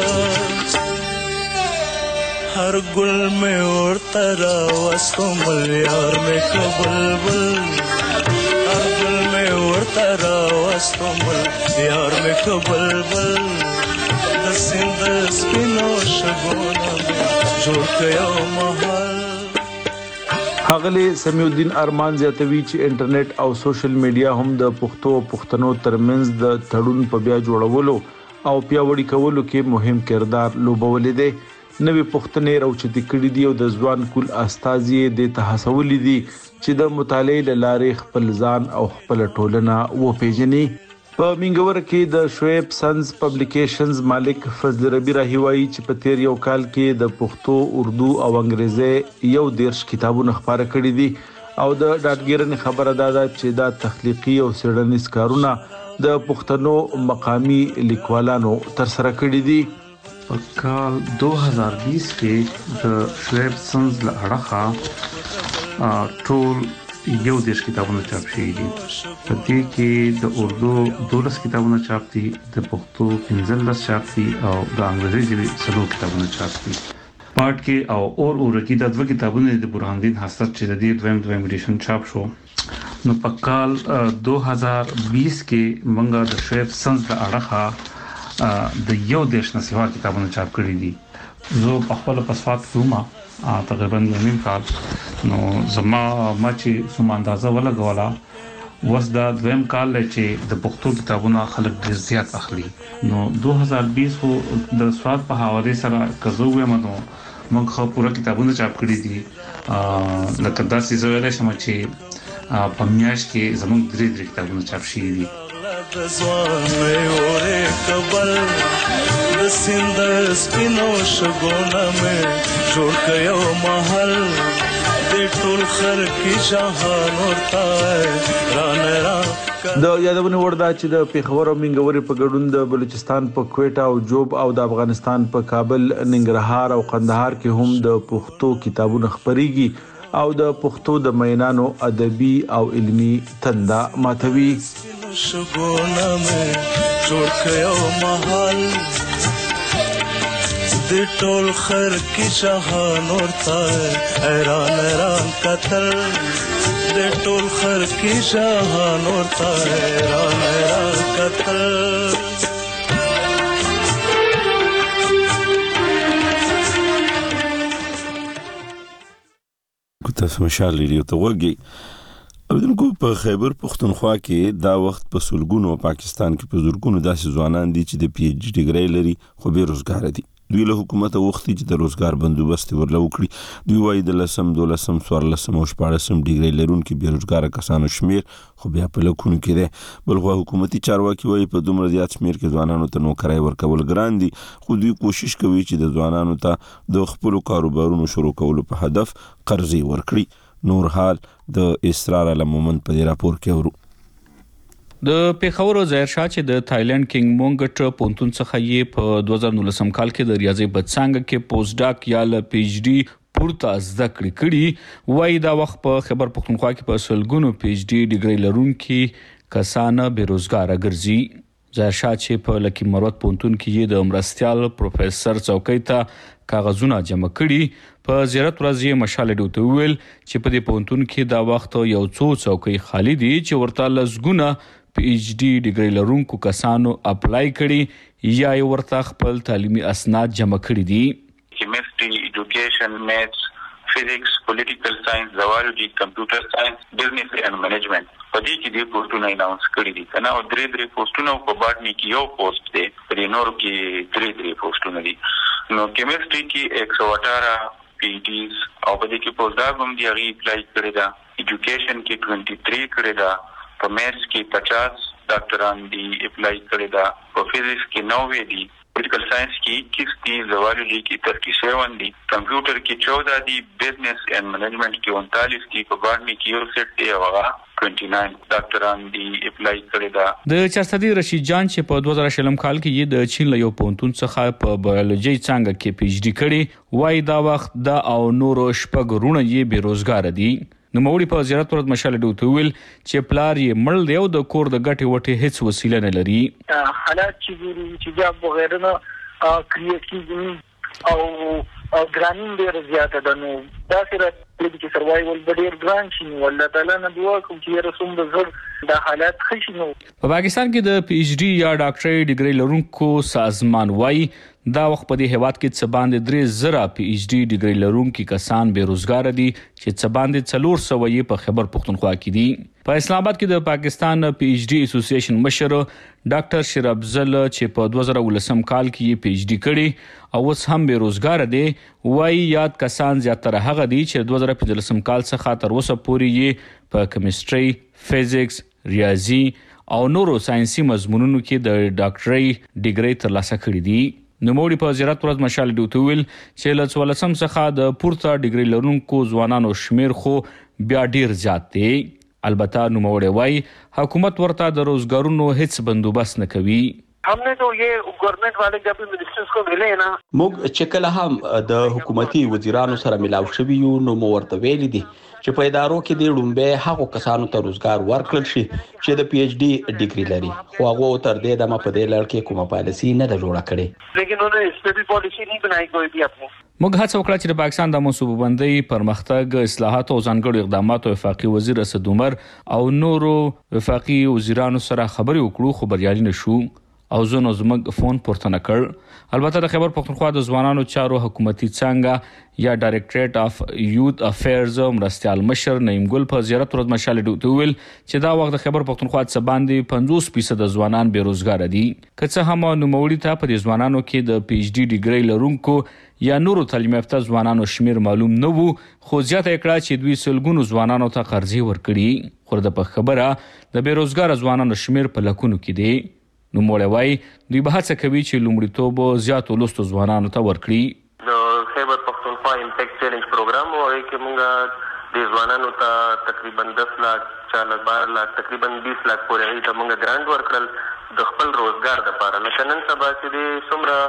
هر ګل میں ورته راوستو ملیار میں کبلبل هر ګل میں ورته راوستو ملیار میں کبلبل د سیند سپینو شګونه جوړ کړو محل. ښاغلی سمیع الدین ارمان زیاتوي چې انټرنیټ او سوشل میډیا هم د پښتنو ترمنځ د تړون په بیا جوړولو او پیاوړي کولو کې مهم کردار لوبولی دی. نوې پوښتنې راوچتې کړي دي او د ځوان کول استازي د تحسولې دي چې د مطالعې لارې خپل ځان او خپل ټولنه وپیژني. په منګور کې د شعیب سنز پبلیکیشنز مالک فضل ربی راهوایی چې په 13 کال کې د پښتو، اردو او انګریزي 11 کتابونه خپاره کړي دي او د ډاډګیرنې خبره ده چې دا تخلیقي او څېړنیز کارونه د پښتنو مقامی لیکوالانو تر سره کړي دي. په کال 2020 کې د شعیب سنز له اړخه ټول 11 کتابونه چاپ شوي دي. په دې کې د اردو 12 کتابونه چاپ دي، د پښتو 15 چاپ دي او د انګریزي ژبې 3 کتابونه چاپ دي. پارت کې او اورکی د 2 کتابونه د برهان الدین حسرت چې د دې دویم ایډیشن چاپ شو. نو په کال 2020 کې موږ د شعیب سنز له اړخه د 11 نه سوا کتابونه چاپ کړي دي. زه په خپل پسفات کومه تقریبا نیم کال نو زما ما چې سم اندازه ولګوله وس دا دویم کال چې د پښتو کتابونه خلک ډیر زیات اخلي. نو 2020 خو د سواد په حواله سره کزو وایم نو موږ خو پوره کتابونه چاپ کړي دي. لکه دا چې زه ویل شم چې په میاشت کې زموږ 3 کتابونه چاپ شي دي. د سیند سپینو شګونه مې جوړ کړو محل د ټول خر کې شاهان ورته رانه د یادونه وردا چې د پیښور او منګوري په ګډون د بلوچستان په کوټا او جوب او د افغانستان په کابل، ننګرهار او قندهار کې هم د پښتو کتابونه خپريږي او د پښتو د مینانو ادبي او علمي تنده ماتوي. شګونه مې جوړ کړو محل د ټول خر کې شاهان ورته حیران قتل د ټول خر کې شاهان ورته حیران قتل. تاسو مشال ریډیو ته وګورئ. اوریدونکو په خیبر پښتونخوا کې دا وخت په سلګونو پاکستان کې په زورګونو داسې ځوانان دي چې د پی ایچ ډي ډیګري لري خو به روزګار دي. دوی له حکومت وختي چې د روزګار بندوبست ورله وکړي. دوی وايي د 10 12 14 او 14 ډیګري لرونکو بیروزګار کسانو شمیر خو بیا په لکونو کې ده. بلخو حکومتي چارواکي وايي په دومره زیات شمیر کې ځوانانو ته نوکرۍ ورکول ګران دي، خو دوی کوشش کوي چې د ځوانانو ته د خپل کاروبارونو شروع کولو په هدف قرضې ورکړي. نور حال د اسرار لمومن په راپور کې ورو. د پیښور ظاهر شاه چې د تایلند کینګ مونګټ پونتون څخه یې په 2019 کال کې د ریاضي بدڅنګ کې پوسټ ډاک یا ل پی ایچ ډي پورته زده کړې کړي. وایي دا وخت په خیبر پښتونخوا کې په سلګونو پی ایچ ډي ډیګري لرونکي کسان بېروزګاره ګرځي. ظاهرشاه چې په لکي مروت پوهنتون کې د مرستیال پروفیسر څوکۍ ته کاغذونه جمع کړي. په زیارت ورځ یې مشال ډیو ته وویل چې په دې پوهنتون کې دا وخت یو څو څوکۍ خالي دي چې ورته لسګونه پی ایچ ډي ډیګري لرونکو کسانو اپلای کړي یا یې ورته خپل تعلیمي اسناد جمع کړي دي. کیمستري، ایډوکیشن، میتھس، فزکس، پولیټیکل ساينس، زوالوجي، کمپیوټر ساينس، بزنس اینڈ منیجمنت په دې کې د پوسټونو اناونس کړي دي کنه. او درې پوسټونو په باټني کې یو پوسټ دی، په دې نورو کې درې پوسټونه دي. نو کیمستري کې 118 پی ایچ ډیز او په دې کې پوسټ ډاک هم دی هغه اپلای کړی دا. ایډوکیشن کې 23 کړی دا. په میتھس کې 50 ډاکټران دی اپلای کړی دا. په فزکس کې 90 دي. پولیټیکل ساينس کې 21 دي. زوالوجي کې 37 دي. کمپیوټر کې 14 دي. بزنس اینڈ منیجمنٹ کې 39 دي. په باندې کې یو سیټ دی او 29 ډاکټران دی اپلای کړی دا. د چارسدي رشید جان چې په 2000 کال کې یې د چین له یو پوهنتون څخه په بایولوژي څانګه کې پی ایچ ډي کړی. وایي دا وخت دا او نورو شپږ وروڼه یې بېروزګاره دي. نوموړي په زیارت ورځ مشال ډیو ته ویل چې پلار یې مړ دی او د کور د ګټې وټې هیڅ وسیله نه لري. حالات چې بیا بغیر نه کریټ کیږي او ګرانین ډیر زیاته ده. نو دا سره چې سروایول ډیر ګران شي. والله تعالی نه دعا کوم چې رسوم د زړه د حالات خشي. نو په پاکستان کې د پی ایچ ډي یا ډاکټري ډیګري لرونکو سازمان وایي دا وخت په دې هیواد کې څه باندې 3,000 پی ایچ ډي ډیګري لرونکي کسان بېروزګاره دي چې څه باندې 400 یې په خیبر پښتونخوا کې دي. په اسلام آباد کې د پاکستان پی ایچ ډي اسوسییشن مشر ډاکټر شیر افضل چې په 2019 کال کې یې پی ایچ ډي کړی او اوس هم بېروزګاره دي. وایي یاد کسان زیاتره هغه دي چې 2015 کال څخه تر اوسه پورې یې په کیمستري، فزکس، ریاضي او نورو ساينسي مضمونونو کې د ډاکټري ډیګري ترلاسه کړي دي. نوموړي په زیارت ورځ مشال ډیو ته ویل چې له 14 څخه د پورته ډیګري لرونکو ځوانانو شمیر خو بیا ډیر زیات دی. البته نوموړي وایي حکومت ورته د روزګارونو هیڅ بندوبست نه کوي. हमने तो ये गवर्नमेंट वाले जब मिनिस्टर्स को मिले ना موږ چې کله هم د حکومتي وزیرانو سره ملاو شوي یو نو مو ورته ویلي دي چې په ادارو کې د لومبه هغو کسانو ته روزګار ورکړل شي چې د پی ایچ ډي ډیګري لري. خو هغه تر دې دمه په دې لړ کې کومه پالیسي نه ده جوړه کړې. لیکن उन्होंने इस पे भी पॉलिसी नहीं बनाई कोई भी अपनी. موږ هڅه وکړه چې د پاکستان د منصوبه‌بندۍ پرمختګ اصلاحات او ځانګړو اقداماتو وفاقي وزیر اسد عمر او نورو وفاقي وزیرانو سره خبرې وکړو خو بریالي نشو او زه زموږ فون پورته نه کړ. البته د خیبر پښتونخوا د ځوانانو چارو حکومتي څانګه یا ډایریکټریټ اف یوث افیرز مرستیال مشر نعیم ګل په زیارت ورځ مشال ډیو ته ویل چې دا وخت د خیبر پښتونخوا څخه باندې 50% ځوانان بېروزګاره دي. که څه هم نوموړي ته په دې ځوانانو کې د پی ایچ ډي ډیګري لرونکو یا نورو تعلیم یافته ځوانانو شمیر معلوم نه وو خو زیاته کړه چې دوی سلګونو ځوانانو ته قرضې ورکړي. خو د خبره د بېروزګاره ځوانانو شمیر په لکونو کې دی. نوموړی وایي دوی به هڅه کوي چې لومړیتوب زیاتو لوستو ځوانانو ته ورکړي. د خیبر پښتونخوا امپیکټ چیلنج پروګرام وایي چې موږ د ځوانانو ته تقریبا 10 लाख 4 लाख 12 लाख تقریبا 20 लाख پورې ته موږ ګرانټ ورکړل د خپل روزګار لپاره. لکه نن سبا چې د څومره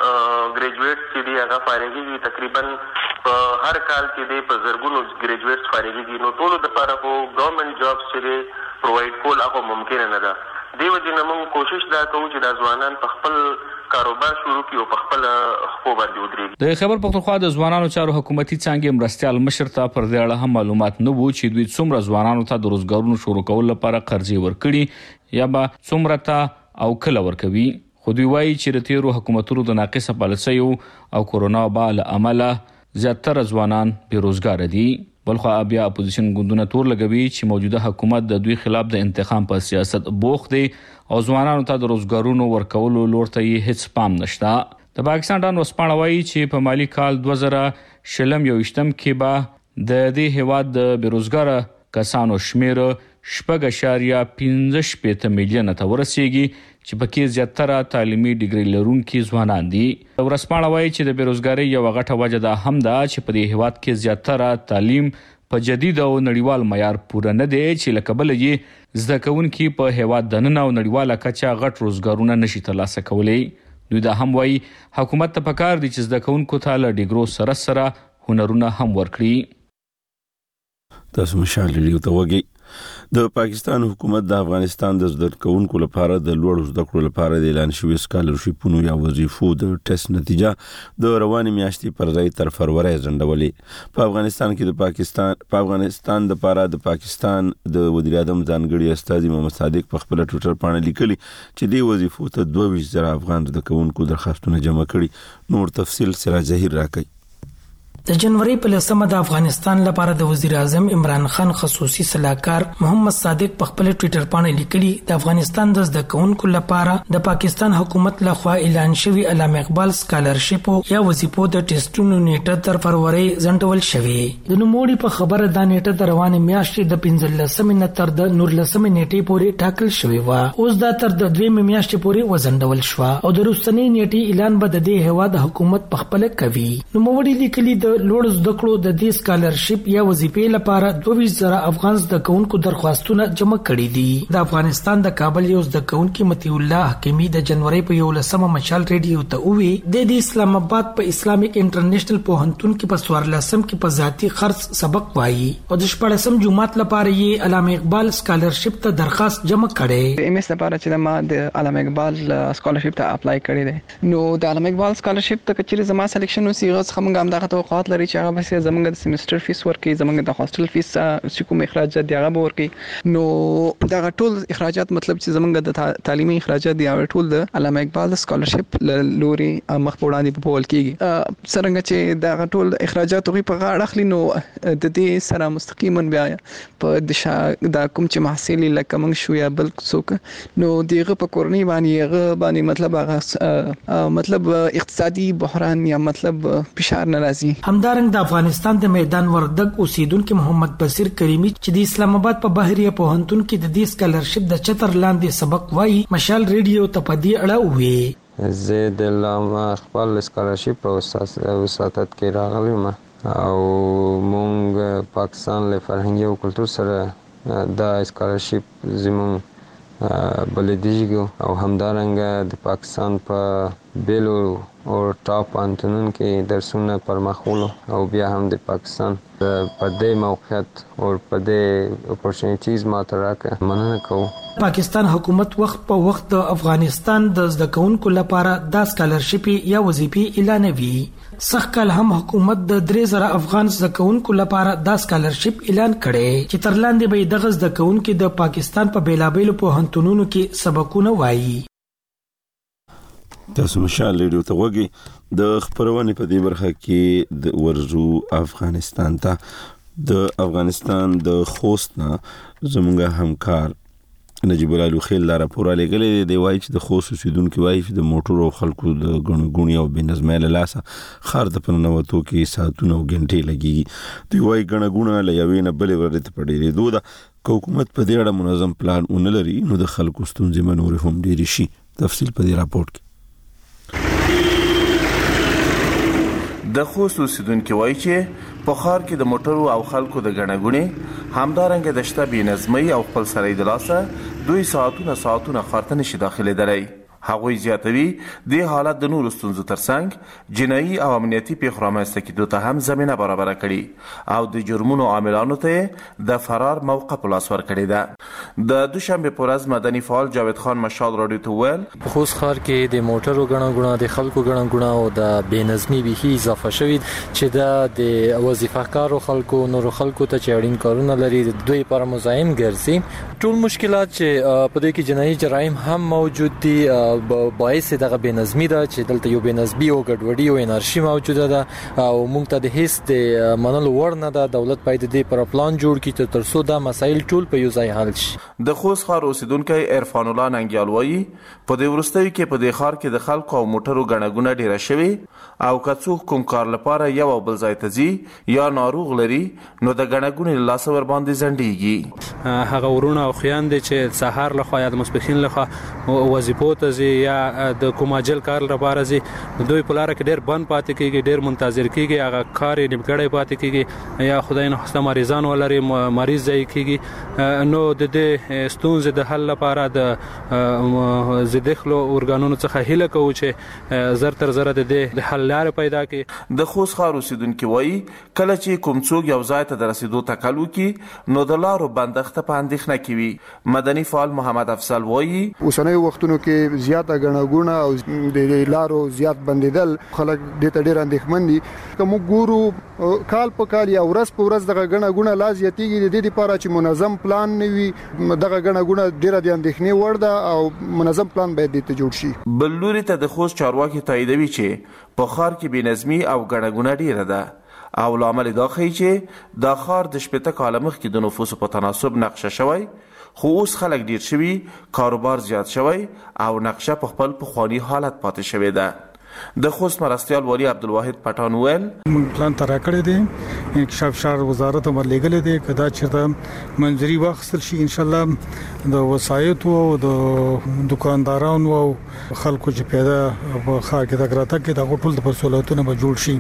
ګریجویټ چې دی هغه فارغېږي تقریبا په هر کال کې دی په زرګونو ګریجویټس فارغېږي. نو ټولو لپاره خو ګورنمنت جابس چې دی پرووایډ کول هغه ممکن نه ده. دیو جن موږ کوشش دا کوو چې د ځوانان په خپل کاروبار شروع کړي او په خپل خپل باندې ودرېږي. د خیبر پښتونخوا د ځوانانو چارو حکومتي څانګې مرستیال مشر ته پر دې اړه هم معلومات نه وو چې دوی څومره ځوانانو ته د روزګارونو شروع کول لپاره قرضې ورکړي یا به څومره ته او کله ورکوي. خو دوی وایي چې د تیرو حکومتونو د ناقصه پالیسیو او کورونا وبا له امله زیاتره ځوانان بېروزګاره دي. بلخو بیا اپوزیشن ګوندونه تور لګوي چې موجوده حکومت د دوی خلاف د انتقام په سیاست بوخت دی او ځوانانو ته د روزګارونو ورکولو لور ته یې هیڅ پام نشته. د پاکستان ډان وسپاڼه وایي چې په مالی کال 2021 کې به د دې هیواد د بېروزګاره کسانو شمیر 6.15 میلیونه ته ورسیږي چې پکې زیاتره تعلیمي ډیګري لرونکي ځوانان دي. ورسپاڼه وایي چې د بېروزګارۍ یو غټه وجه دا هم ده چې په دې هیواد کې زیاتره تعلیم په جدید او نړیوال معیار پوره نه دی چې له کبله یې زده کوونکي په هیواد دننه او نړیواله کچه غټ روزګارونه نشي ترلاسه کولی. دوی دا هم وایي حکومت ته پکار دي چې زده کوونکو ته له ډیګرو سره هنرونه هم ورکړي. تاسو مشال ریډیو ته وګورئ. د پاکستان حکومت د افغانستان د زده کوونکو لپاره د لوړو زده کړو لپاره د اعلان شوی سکالرشیپونو یا وظیفو د ټیسټ نتیجه د روانې میاشتې پر ځای تر فروری ځنډولې. په افغانستان د لپاره د پاکستان د وزیر اعظم ځانګړي استاذ محمد صادق په خپل ټوئیټر باندې لیکلي چې د وظیفو ته 22,000 افغان زده کوونکو درخواستونه جمع کړي. نور تفصیل سراج ظهیر راکړي. د جنوري په 10 د افغانستان لپاره د وزیر اعظم عمران خان خصوصي صلاحکار محمد صادق په خپل ټوئیټر باندې لیکلي د افغانستان د زده کوونکو لپاره د پاکستان حکومت لخوا اعلان شوی علامه اقبال سکالرشپ یا وظیفو د ټیسټونو نیټه تر فروری ځنډول شوې. د نوموړي په خبره دا نیټه د روانې میاشتې د 15 نه تر د 19 نیټې پورې ټاکل شوې و. اوس دا تر د 2 میاشتې پورې وځنډول شو او د روستنی نیټې اعلان به د دې هوا د حکومت په خپل کوي. نوموړي لیکلي د لوړ زده کړو د دې سکالرشپ یا وظیفې لپاره 22,000 افغان زده کوونکو درخواستونه جمع کړي دي. د افغانستان د کابل یو زده کوونکي مطیع الله حکیمی د جنوري په 11 مشال ریډیو ته ووی د اسلام آباد په اسلامیک انټرنیشنل پوهنتون کې په 14 کې په ذاتی خرڅ سبق وایي او د 14 جمعات لپاره یې علامه اقبال سکالرشپ ته درخواست جمع کړي. ام اس لپاره چې ما د علامه اقبال سکالرشپ ته اپلای کړی دی نو د علامه اقبال سکالرشپ ته چې زما سلیکشن وسیغه څخه موږ هم دغه توقعات لري چې هغه به زمونږ د سیمستر فیس ورکړي، زمونږ د هاستل فیس چې کوم اخراجات دی هغه به ورکړي. نو دا ټول اخراجات مطلب چې زمونږ د تعلیمي اخراجات دی هغه ټول د علامه اقبال سکالرشپ لوري مخ په وړاندې په ول کېږي. څنګه چې دا ټول اخراجات غوي په غاړه اخلي نو د دې سره مستقیما بیا په د کوم چې محصل لکه موږ شو یا بل څوک نو دیغه په کورنۍ باندې مطلب اقتصادي بحران یا مطلب فشار ناراضي. همدارنګ د افغانستان د میدان وردګ اوسیدونکو محمد بصیر کریمی چې د اسلام آباد په بحریه پوهنتون کې د دې سکالرشپ د چتر لاندې سبق وایي مشال ریډیو ته په دې اړه وی زه د علامه اقبال سکالرشپ په وساتت کې راغلم او مونږ پاکستان له فرهنګي او کلتور سره دا سکالرشپ زمون بلدیږي او همدارنګه د پاکستان په بیلو او ټاپ پوهنتونونو کې درسونه پرمخولو او بیا هم د پاکستان په دې موقعیت او په دې اپورچونټیز ماته راکړه مننه کوم. پاکستان حکومت وخت په وخت د افغانستان د زده کوونکو لپاره د سکالرشپ یا وظیفې اعلانوي. سخت کال هم حکومت د 3,000 افغان زده کوونکو لپاره د سکالرشپ اعلان کړي چې تر لاندې به دغه زده کوونکو د پاکستان په بیلابیلو پوهنتونونو کې سبقونه وایي. تاسو مشال ریډیو ته وګورئ. د خبرونه په دې برخه کې د ورزو افغانستان ته د افغانستان د خوست نه زموږ همکار نجیب الله لوخیل دا راپور لګلې دی وایي چې د خوست اوسیدونکو وایي چې د موټرو خلکو د غونګونی او بنظمۍ له لاسه خار د پنوتو کې ساعتونه او غنټې لګي. دوی وایي غونګونه لوي نه بلې ورته پړې دوه د حکومت په دې اړه منظم پلان ونلري نو د خلکو ستونزې منوري هم ډېری شي. تفصیل په دې راپور کې. د خوست اوسیدونکو وایي چې په ښار کې د موټرو او خلکو د غنګونې همدارنګه د شته بې نظمۍ او خپل سړی د لاسه دوی ساعتونه ښار ته نشي داخلېدلی. هغوی زیاتوي د حالت د نورو ستونزو ترڅنګ جنایي او امنیتي پیښو رامنځته کېدو ته هم زمینه برابره کړي او د جرمونو عاملانو ته د فرار موقع په لاس ورکړې ده. د دوشنبه په ورځ مدني فعال جاوید خان مشال راډیو ته وویل په خوست ښار کې د موټرو غنګونه د خلکو غنګونه او د بې نظمي به اضافه شوی چې د وظیفه‌کارو خلکو نورو خلکو ته چې اړین کارونه لري دوی پر مزاحم ګرځي. ټول مشکلات چې په دې کې جنایي جرایم هم موجود دي باعث دغه بنظمی ده چې دلته یو بنظمی او ګډوډي او انارشي موجوده ده او موږ ته د هیڅ د منلو وړ نه ده. دولت باید د پر پلان جوړ کړي تر څو دا مسایل ټول په یو ځای حل شي. د خوست ښار اوسیدونکو عرفان الله ننګیال وایي په دې وروستیو کې په دې ښار کې د خلکو او موټرو غنګونه ډیره شوي او که څوک کوم کار لپاره یو بل ځای ته ځي یا ناروغ لري نو د غنګونې له لاسه ور باندې ځنډیږي. هغه ورونه او خویندې چې سحر لخوا یا د مسپخین لخوا وظیفو ته زی یا د کوماجل کار لپاره زی دوی په لار کې ډیر بند پاتې کیږي ډیر منتظر کیږي هغه کار نیمګړی پاتې کیږي یا خدای نه خواسته مریضان ولري مریض ځای کیږي نو د دې ستونزې د حل لپاره د زدخلو اورګانونو څخه هیله کوو چې زر تر زر د حل لارې پیدا کړي. د خوست ښار اوسیدونکي وایي کله چې کوم څوک یو ځای ته د رسیدو تکل وکړي نو د لارو بندښت په اندېښنه کې وي. مدني فعال محمد افضل وایي اوسنیو وختونو کې زیاته ګڼه ګوڼه او د لارو زیات بندیدل خلک دې ته ډېر اندېښمن دي. که موږ ګورو کال په کال یا ورځ په ورځ دغه ګڼه ګوڼه لا زیاتېږي د دې لپاره چې منظم پلان نه وي. دغه ګڼه ګوڼه ډېره د اندېښنې وړ ده او منظم پلان باید دې ته جوړ شي. بل لوري ته د خوست چارواکي تاییدوي چې په ښار کې بېنظمي او ګڼه ګوڼه ډېره ده او لامل دا ښیي چې دا ښار د شپېته کاله مخکې د نفوسو په تناسب نقشه شوی خو اوس خلک ډېر شوي کاروبار زیات شوی او نقشه په خپل پخواني حالت پاتې شوې ده. د خوست مرستیال والي عبدالواحد پټان ویل موږ پلان تر کړی دی انکشاف شهر وزارت هم لګلې دی کدا چې منځري واخیستل شي ان شاء الله د وسایط او د دکاندارانو او خلکو چې پیدا په ښار کې د ګراته کې د ټول د سہولتونو به جوړ شي.